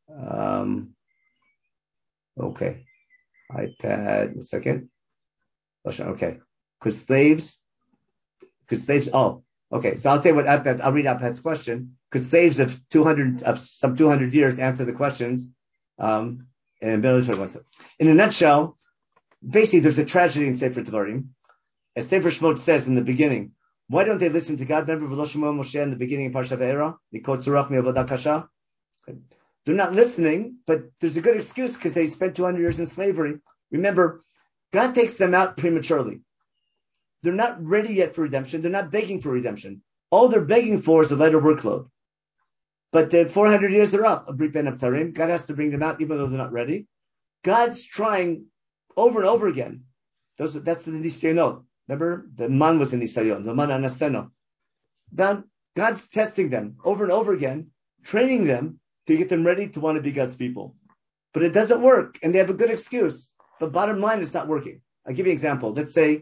Okay. iPad, 1 second. Okay. Could slaves, oh, okay. So I'll tell you what I'll read iPad's question. Could slaves of some 200 years answer the questions? In a nutshell, basically there's a tragedy in Sefer Dvarim. As Sefer Shemot says in the beginning, why don't they listen to God? Remember Moshe in the beginning of Parshat Va'era? They're not listening, but there's a good excuse because they spent 200 years in slavery. Remember, God takes them out prematurely. They're not ready yet for redemption. They're not begging for redemption. All they're begging for is a lighter workload. But the 400 years are up. God has to bring them out even though they're not ready. God's trying over and over again. That's the Nisayon. Remember, the man was in Nisayon, the man anaseno. God's testing them over and over again, training them to get them ready to want to be God's people. But it doesn't work, and they have a good excuse. But bottom line, it's not working. I'll give you an example. Let's say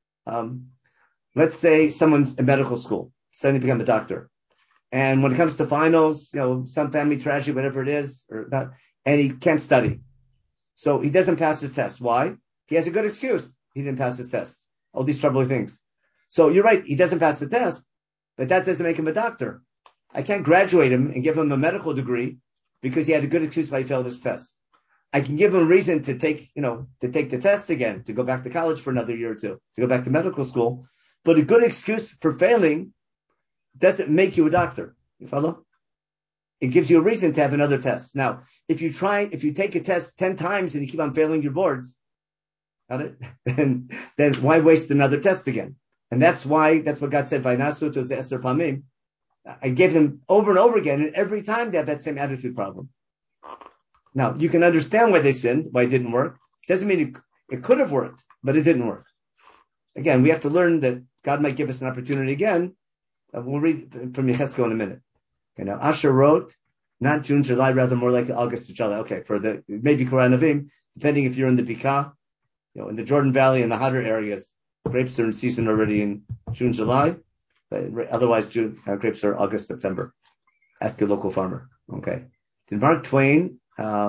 someone's in medical school, studying to become a doctor. And when it comes to finals, some family tragedy, whatever it is, and he can't study. So he doesn't pass his test. Why? He has a good excuse. He didn't pass his test. All these troubling things. So you're right. He doesn't pass the test, but that doesn't make him a doctor. I can't graduate him and give him a medical degree because he had a good excuse why he failed his test. I can give him a reason to take the test again, to go back to college for another year or two, to go back to medical school. But a good excuse for failing doesn't make you a doctor. You follow? It gives you a reason to have another test. Now, if you take a test 10 times and you keep on failing your boards, got it? then why waste another test again? And that's what God said, Vainasu to Esther Pamim. I gave him over and over again, and every time they have that same attitude problem. Now, you can understand why they sinned, why it didn't work. Doesn't mean it could have worked, but it didn't work. Again, we have to learn that God might give us an opportunity again. We'll read from Yechezkel in a minute. Okay, now Asher wrote, not June, July, rather more like August to July. Okay, maybe Quran Avim, depending if you're in the Bika, in the Jordan Valley and the hotter areas, grapes are in season already in June, July. But otherwise, grapes are August, September. Ask your local farmer. Okay. Did Mark Twain?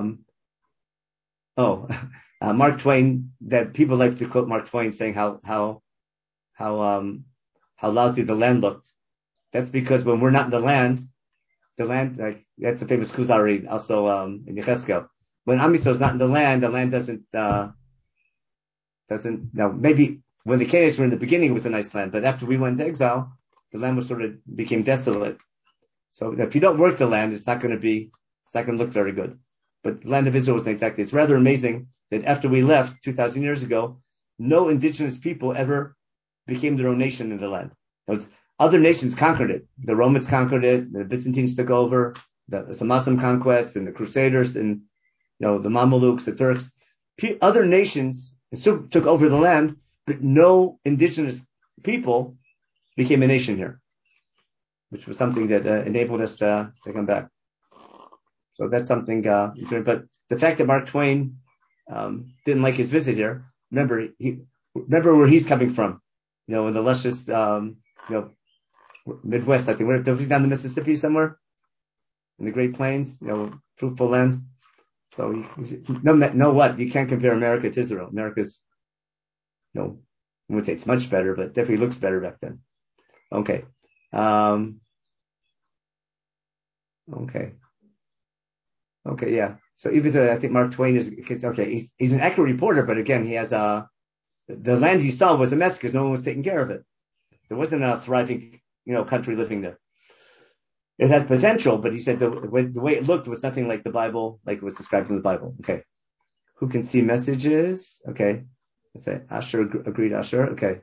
Mark Twain. That people like to quote Mark Twain saying how lousy the land looked. That's because when we're not in the land, like that's the famous Kuzari, also in Yechezkel. When Am Yisrael is not in the land doesn't. Now maybe when the Canaanites were in the beginning, it was a nice land, but after we went into exile, the land was became desolate. So if you don't work the land, it's not going to look very good. But the land of Israel was neglected. It's rather amazing that after we left 2,000 years ago, no indigenous people ever became their own nation in the land. Other nations conquered it. The Romans conquered it. The Byzantines took over. The Muslim conquest and the Crusaders and the Mamelukes, the Turks. Other nations took over the land, but no indigenous people became a nation here, which was something that enabled us to come back. So that's something. But the fact that Mark Twain didn't like his visit here. Remember where he's coming from. In the luscious, Midwest. I think he's down the Mississippi somewhere in the Great Plains. Fruitful land. So you can't compare America to Israel. America's, I wouldn't say it's much better, but definitely looks better back then. Okay. Okay, yeah. So even though I think Mark Twain he's an accurate reporter, but again, he has the land he saw was a mess because no one was taking care of it. There wasn't a thriving, country living there. It had potential, but he said the way it looked was nothing like the Bible, like it was described in the Bible. Okay. Who can see messages? Okay. Let's say Asher agreed. Asher. Okay.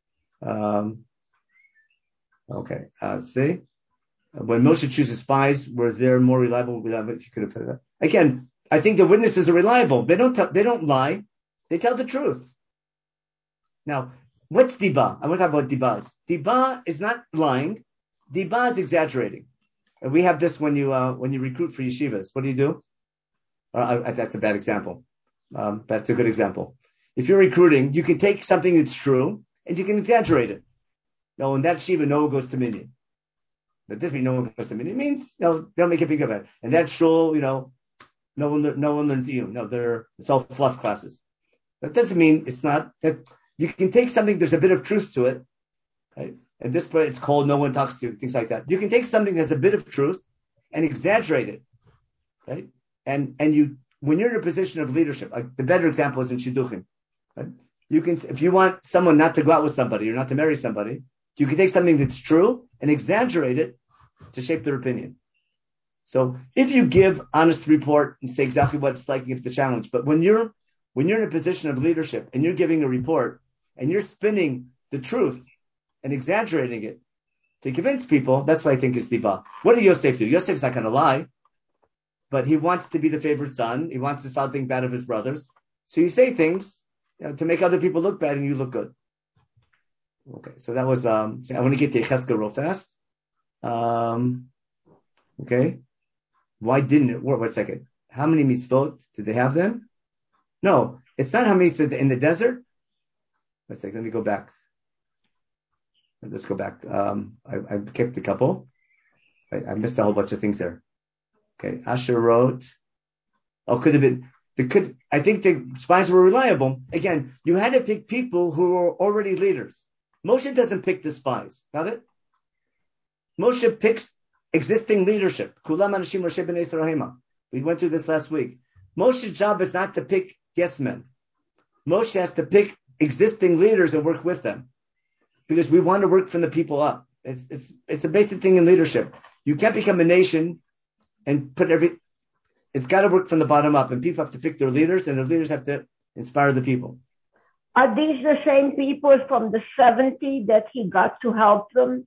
Okay. See, when Moshe chooses spies, were they more reliable? If you could have put it. Again, I think the witnesses are reliable. They don't lie. They tell the truth. Now, what's diba? I want to talk about dibas. Diba is not lying. Diba is exaggerating. And we have this when you recruit for yeshivas. What do? That's a bad example. That's a good example. If you're recruiting, you can take something that's true and you can exaggerate it. No, in that shiva, no one goes to minyan. That doesn't mean no one goes to minyan. It means they'll make a big of it. And that shul, no one learns iyun. No, it's all fluff classes. That doesn't mean it's not that. You can take something, there's a bit of truth to it, right? And this point, it's called no one talks to you, things like that. You can take something that's a bit of truth and exaggerate it, right? And when you're in a position of leadership, like the better example is in shidduchim, right? You can, if you want someone not to go out with somebody or not to marry somebody, you can take something that's true and exaggerate it to shape their opinion. So if you give honest report and say exactly what it's like, give the challenge. But when you're in a position of leadership and you're giving a report and you're spinning the truth and exaggerating it to convince people, that's what I think is diba. What did Yosef do? Yosef's not going to lie, but he wants to be the favorite son. He wants to start thinking bad of his brothers. So you say things to make other people look bad and you look good. Okay, so that was, I want to get to Yechezkel real fast. Okay. Why didn't it work? 1 second. How many mitzvot did they have then? No, it's not how many in the desert. 1 second, let me go back. Let's go back. I kept a couple. I missed a whole bunch of things there. Okay, Asher wrote. Could have been. I think the spies were reliable. Again, you had to pick people who were already leaders. Moshe doesn't pick the spies. Got it? Moshe picks existing leadership. Kulam anashim Moshe b'nei Sarahima. We went through this last week. Moshe's job is not to pick yes men. Moshe has to pick existing leaders and work with them, because we want to work from the people up. It's a basic thing in leadership. You can't become a nation and it's got to work from the bottom up, and people have to pick their leaders, and their leaders have to inspire the people. Are these the same people from the 70 that he got to help him?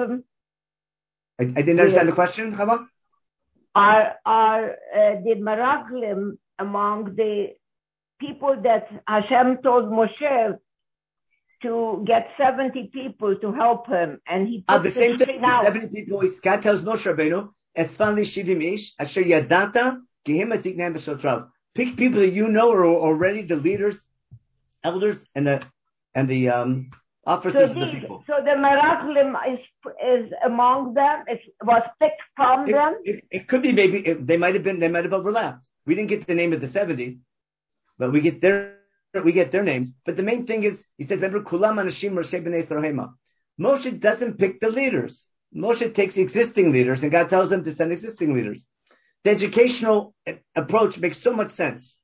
I didn't understand the question, Chava? Are the Meraglim among the people that Hashem told Moshe to get 70 people to help him, and he put the same thing. 70 people. God tells Moshe Rabbeinu, "Esfan li shivim ish asher yadata gehem aziknam b'shotrav." Pick people that you know are already the leaders, elders, and the officers of the people. So the Meraglim is among them. It was picked from them. It could be maybe they might have overlapped. We didn't get the name of the 70, but we get their names. But the main thing is, he said, remember, Kulam anashim Moshe b'nei Sarahema. Moshe doesn't pick the leaders. Moshe takes existing leaders, and God tells him to send existing leaders. The educational approach makes so much sense.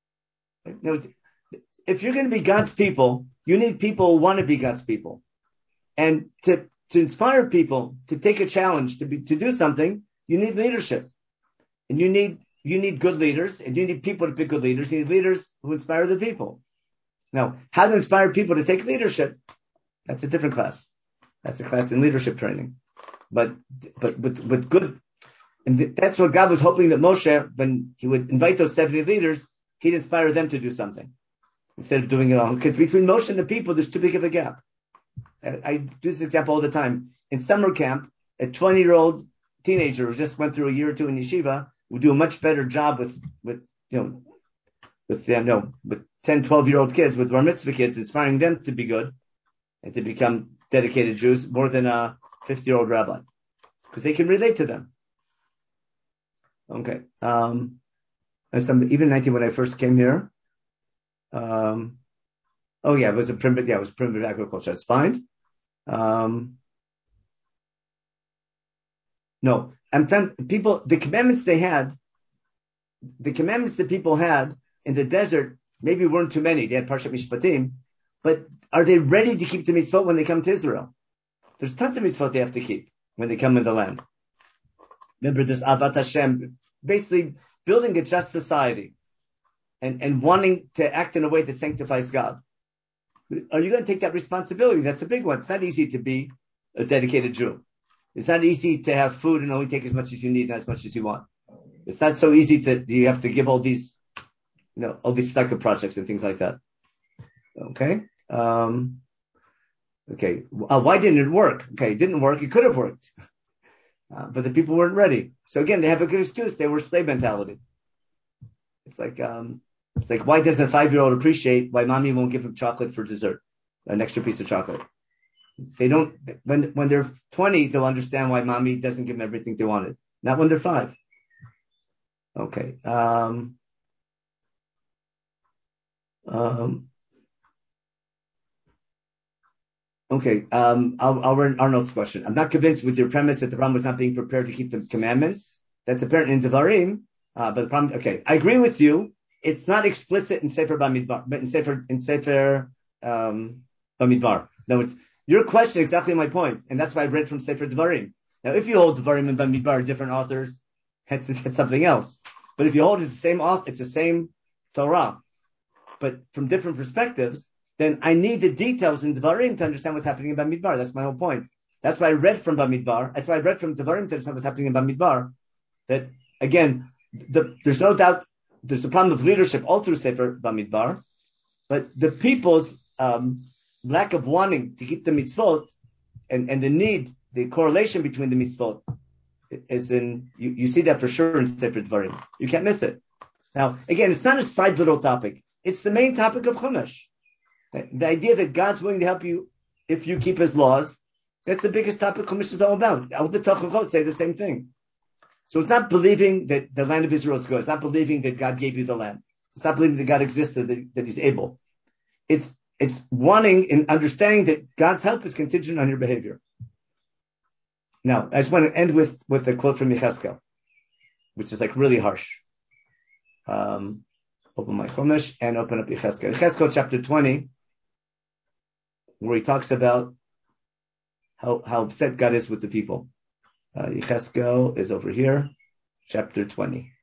If you're going to be God's people, you need people who want to be God's people. And to inspire people to take a challenge, to do something, you need leadership. And you need good leaders, and you need people to pick good leaders. You need leaders who inspire the people. Now, how to inspire people to take leadership, that's a different class. That's a class in leadership training. But good. And that's what God was hoping that Moshe, when he would invite those 70 leaders, he'd inspire them to do something instead of doing it all. Because between Moshe and the people, there's too big of a gap. I do this example all the time. In summer camp, a 20-year-old teenager who just went through a year or two in yeshiva would do a much better job with 10, 12-year-old kids, with bar mitzvah kids, inspiring them to be good and to become dedicated Jews more than a 50-year-old rabbi, because they can relate to them. Okay. Even 19 when I first came here. It was primitive agriculture. That's fine. No, the commandments they had the commandments that people had in the desert maybe weren't too many. They had Parshat Mishpatim, but are they ready to keep the mitzvot when they come to Israel? There's tons of mitzvot they have to keep when they come in the land. Remember this Avat Hashem, basically building a just society and wanting to act in a way that sanctifies God. Are you going to take that responsibility? That's a big one. It's not easy to be a dedicated Jew. It's not easy to have food and only take as much as you need and as much as you want. It's not so easy you have to give all these, all these sucker projects and things like that. Okay. Okay. Why didn't it work? Okay. It didn't work. It could have worked. But the people weren't ready. So again, they have a good excuse. They were slave mentality. It's like, why doesn't a 5-year-old appreciate why mommy won't give him chocolate for dessert? An extra piece of chocolate. They don't, when they're 20, they'll understand why mommy doesn't give them everything they wanted. Not when they're 5. Okay. Okay. I'll run Arnold's question. I'm not convinced with your premise that the Ram was not being prepared to keep the commandments. That's apparent in Devarim. But the problem, okay. I agree with you. It's not explicit in Sefer Bamidbar, but in Sefer Bamidbar. No, your question is exactly my point. And that's why I read from Sefer Devarim. Now, if you hold Devarim and Bamidbar, different authors, it's something else. But if you hold it's the same author, it's the same Torah, but from different perspectives, then I need the details in Devarim to understand what's happening in Bamidbar. That's my whole point. That's why I read from Bamidbar. That's why I read from Devarim to understand what's happening in Bamidbar. That, again, there's no doubt there's a problem of leadership all through Sefer Bamidbar, but the people's lack of wanting to keep the mitzvot and the need, the correlation between the mitzvot is you see that for sure in Sefer Devarim. You can't miss it. Now, again, it's not a side little topic. It's the main topic of Chumash. The idea that God's willing to help you if you keep His laws, that's the biggest topic Chumash is all about. All the Tochachot say the same thing. So it's not believing that the land of Israel is good. It's not believing that God gave you the land. It's not believing that God existed, that He's able. It's wanting and understanding that God's help is contingent on your behavior. Now, I just want to end with a quote from Yechezkel, which is like really harsh. Open my Chumash and open up Yechezkel. Yechezkel chapter 20, where he talks about how upset God is with the people. Yechezkel is over here, chapter 20.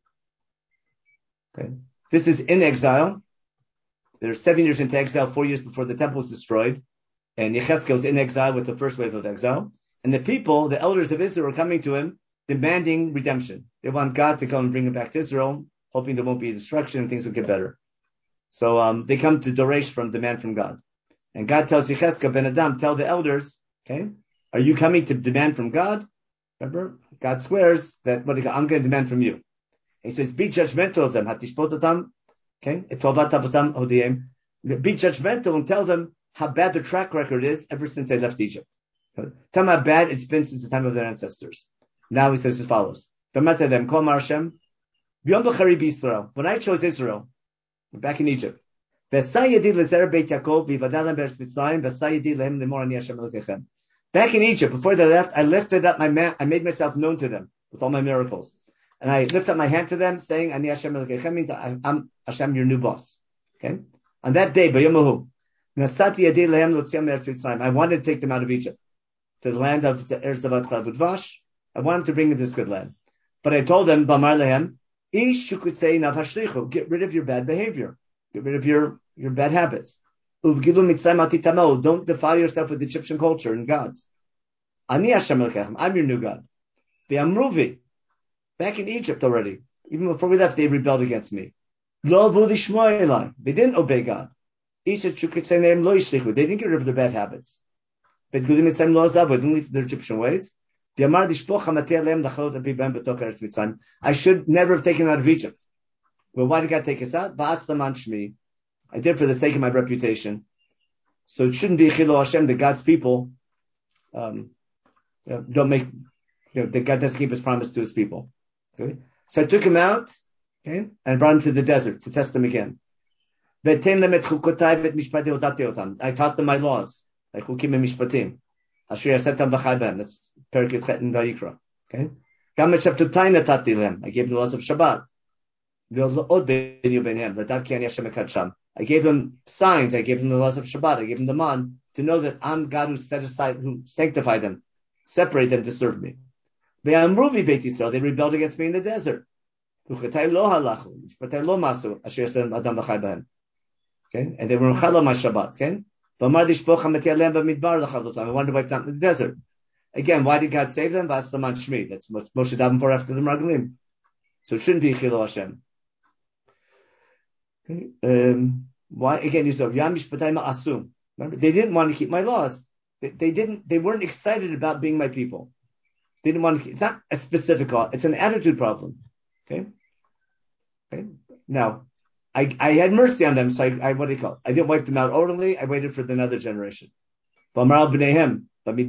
Okay, this is in exile. They're 7 years into exile, 4 years before the temple was destroyed, and Yechezkel is in exile with the first wave of exile. And the people, the elders of Israel, are coming to him demanding redemption. They want God to come and bring them back to Israel, hoping there won't be destruction and things will get better. So they come to Doresh from demand from God. And God tells Yechezkel, Ben Adam, tell the elders, okay, are you coming to demand from God? Remember, God swears that I'm going to demand from you. He says, be judgmental of them. Okay, be judgmental and tell them how bad their track record is ever since they left Egypt. Tell them how bad it's been since the time of their ancestors. Now he says as follows. When I chose Israel, back in Egypt, back in Egypt, before they left, I lifted up my man, I made myself known to them with all my miracles. And I lift up my hand to them, saying, Ani Hashem Elohechem, means I'm Hashem, your new boss. Okay? On that day, B'yomahu, I wanted to take them out of Egypt, to the land of Eretz Zavat Chalav Udvash. I wanted to bring them to this good land. But I told them, B'amar lehem, Ish say get rid of your bad behavior. Get rid of your bad habits. Don't defile yourself with Egyptian culture and gods. Ani Hashem Elohechem, I'm your new God. Be'amruvi, back in Egypt already, even before we left, they rebelled against me. They didn't obey God. They didn't get rid of their bad habits. They didn't leave their Egyptian ways. I should never have taken them out of Egypt. Well, why did God take us out? I did it for the sake of my reputation. So it shouldn't be Chilo Hashem that God's people don't make, that God doesn't keep His promise to His people. Okay? So I took him out, okay, and brought him to the desert to test them again. I taught them my laws, like Chukim and Mishpatim. That's Perek Chet in Vayikra. Okay? I gave them the laws of Shabbat. I gave them signs, I gave them the laws of Shabbat, I gave them the man, to know that I'm God who set aside, who sanctified them, separate them to serve me. They rebelled against me in the desert. Okay, and they were in Chala my Shabbat. Okay, I wanted to wipe them in the desert. Again, why did God save them? That's what Moshe davened for after the Meraglim. So it shouldn't be Chilo Hashem. Okay. Why again? You saw Yamish B'Tayma Asum. Remember, they didn't want to keep my laws. They weren't excited about being my people. They didn't want to. It's not a specific law. It's an attitude problem. Okay. Now, I had mercy on them, so I what do you call it? I didn't wipe them out orally. I waited for another generation. Don't be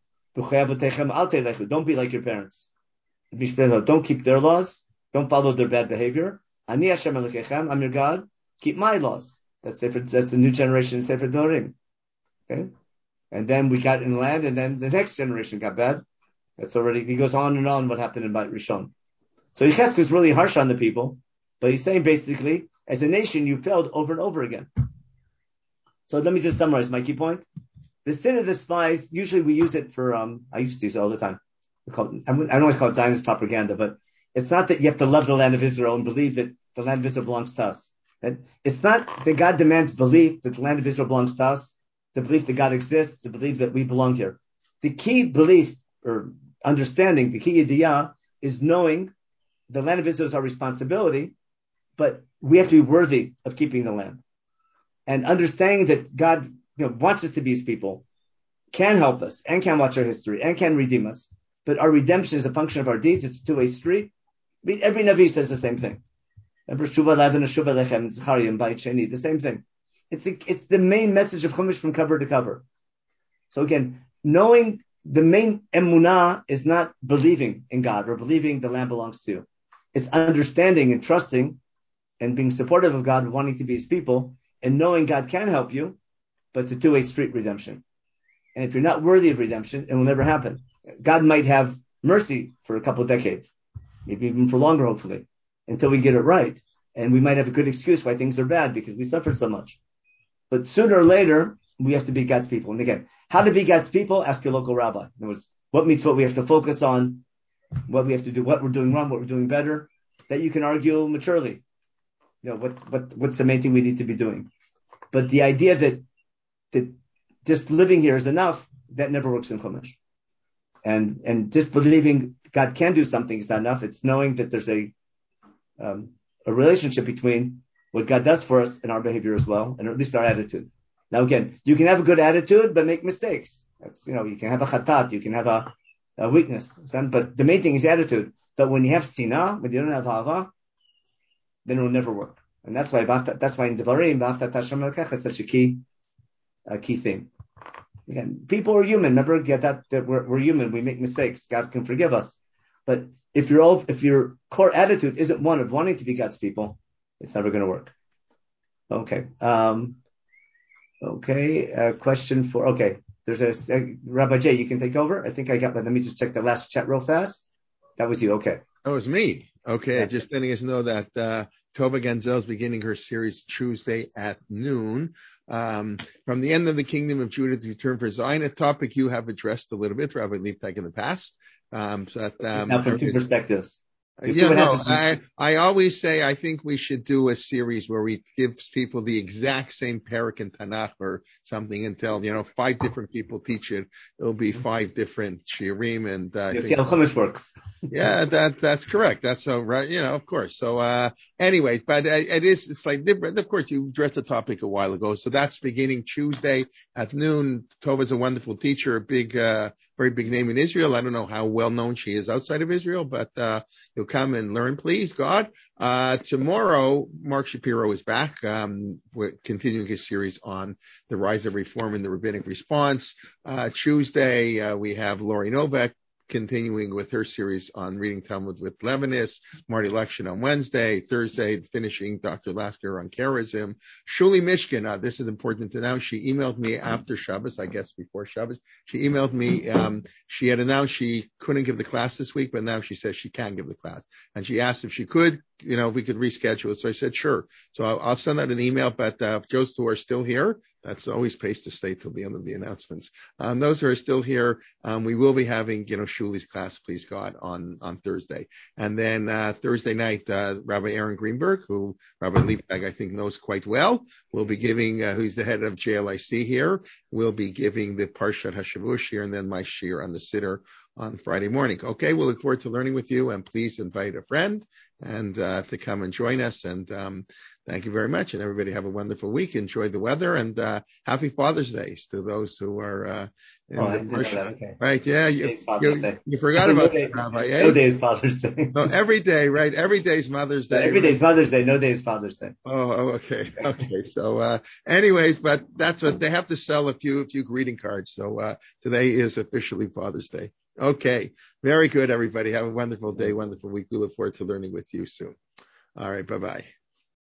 like your parents. Don't keep their laws. Don't follow their bad behavior. Ani Hashem Elokechem. I'm your God. Keep my laws. That's the new generation in Sefer Dorim. Okay, and then we got in land, and then the next generation got bad. That's already. He goes on and on. What happened in Beit Rishon? So Yechezkel is really harsh on the people, but he's saying basically, as a nation, you failed over and over again. So let me just summarize my key point. The sin of the spies, usually we use it for, I used to use it all the time. I don't want to call it Zionist propaganda, but it's not that you have to love the land of Israel and believe that the land of Israel belongs to us. Right? It's not that God demands belief that the land of Israel belongs to us, the belief that God exists, the belief that we belong here. The key belief or understanding, the key idea is knowing the land of Israel is our responsibility, but we have to be worthy of keeping the land. And understanding that God wants us to be his people, can help us, and can watch our history, and can redeem us. But our redemption is a function of our deeds. It's a two-way street. Every Navi says the same thing. The same thing. It's the main message of Chumash from cover to cover. So again, knowing the main emunah is not believing in God or believing the land belongs to you. It's understanding and trusting and being supportive of God, wanting to be his people, and knowing God can help you, but it's a two-way street redemption. And if you're not worthy of redemption, it will never happen. God might have mercy for a couple of decades, maybe even for longer, hopefully, until we get it right. And we might have a good excuse why things are bad because we suffered so much. But sooner or later, we have to be God's people. And again, how to be God's people? Ask your local rabbi. In other words, what we have to focus on, what we have to do, what we're doing wrong, what we're doing better, that you can argue maturely. What's the main thing we need to be doing? But the idea that just living here is enough, that never works in Chumash. And just believing God can do something is not enough. It's knowing that there's a relationship between what God does for us and our behavior as well, and at least our attitude. Now again, you can have a good attitude, but make mistakes. That's, you can have a chatat, you can have a weakness. But the main thing is attitude. But when you have sinah, when you don't have ahava, then it will never work. And that's why in Devarim, B'aftat Hashem Elokech is such a key thing. Again, people are human. Never get that we're human. We make mistakes. God can forgive us. But if your core attitude isn't one of wanting to be God's people, it's never going to work. Okay. Question for, there's a Rabbi J, you can take over. I think let me just check the last chat real fast. That was you. Okay. That was me. Okay. Yeah. Just letting us know that Tova Genzel is beginning her series Tuesday at noon. From the end of the kingdom of Judah to return for Zion, a topic you have addressed a little bit, Rabbi Liebtag, in the past. Now from two perspectives. I always say I think we should do a series where we give people the exact same parak in Tanakh or something until 5 different people teach it. It'll be 5 different shiurim, and you see how Chumash works. Yeah, that's correct. That's so right. Of course. So anyway, but it's like different. Of course, you addressed the topic a while ago, so that's beginning Tuesday at noon. Tova's a wonderful teacher, very big name in Israel. I don't know how well known she is outside of Israel, but you'll come and learn, please, God. Tomorrow, Mark Shapiro is back. We're continuing his series on the rise of reform and the rabbinic response. Tuesday, we have Lori Novak continuing with her series on reading Talmud with Levinas. Marty Lection on Wednesday. Thursday, finishing Dr. Lasker on charism. Shuli Mishkin, this is important to know. She emailed me after Shabbos, I guess before Shabbos. She emailed me. She had announced she couldn't give the class this week, but now she says she can give the class. And she asked if she could we could reschedule it. So I said, sure. So I'll send out an email, but those who are still here, that's always pays to stay till the end of the announcements. Those who are still here, we will be having, Shuli's class, please God, on Thursday. And then Thursday night, Rabbi Aaron Greenberg, who Rabbi Liebag, I think, knows quite well, will be giving, who's the head of JLIC here, will be giving the Parshat HaShavuot shir, and then my shir on the Siddur on Friday morning. Okay, we'll look forward to learning with you, and please invite a friend and to come and join us. And thank you very much, and everybody have a wonderful week. Enjoy the weather, and happy Father's Day to those who are in the Parshat. Okay. Right? Yeah, you forgot about that, Rabbi. No day is Father's Day. No, every day, right? Every day is Mother's Day. Every day is Mother's Day. No day is Father's Day. Oh, okay. So, anyways, but that's what they have to sell a few greeting cards. So today is officially Father's Day. Okay. Very good, everybody. Have a wonderful day, wonderful week. We look forward to learning with you soon. All right. Bye-bye.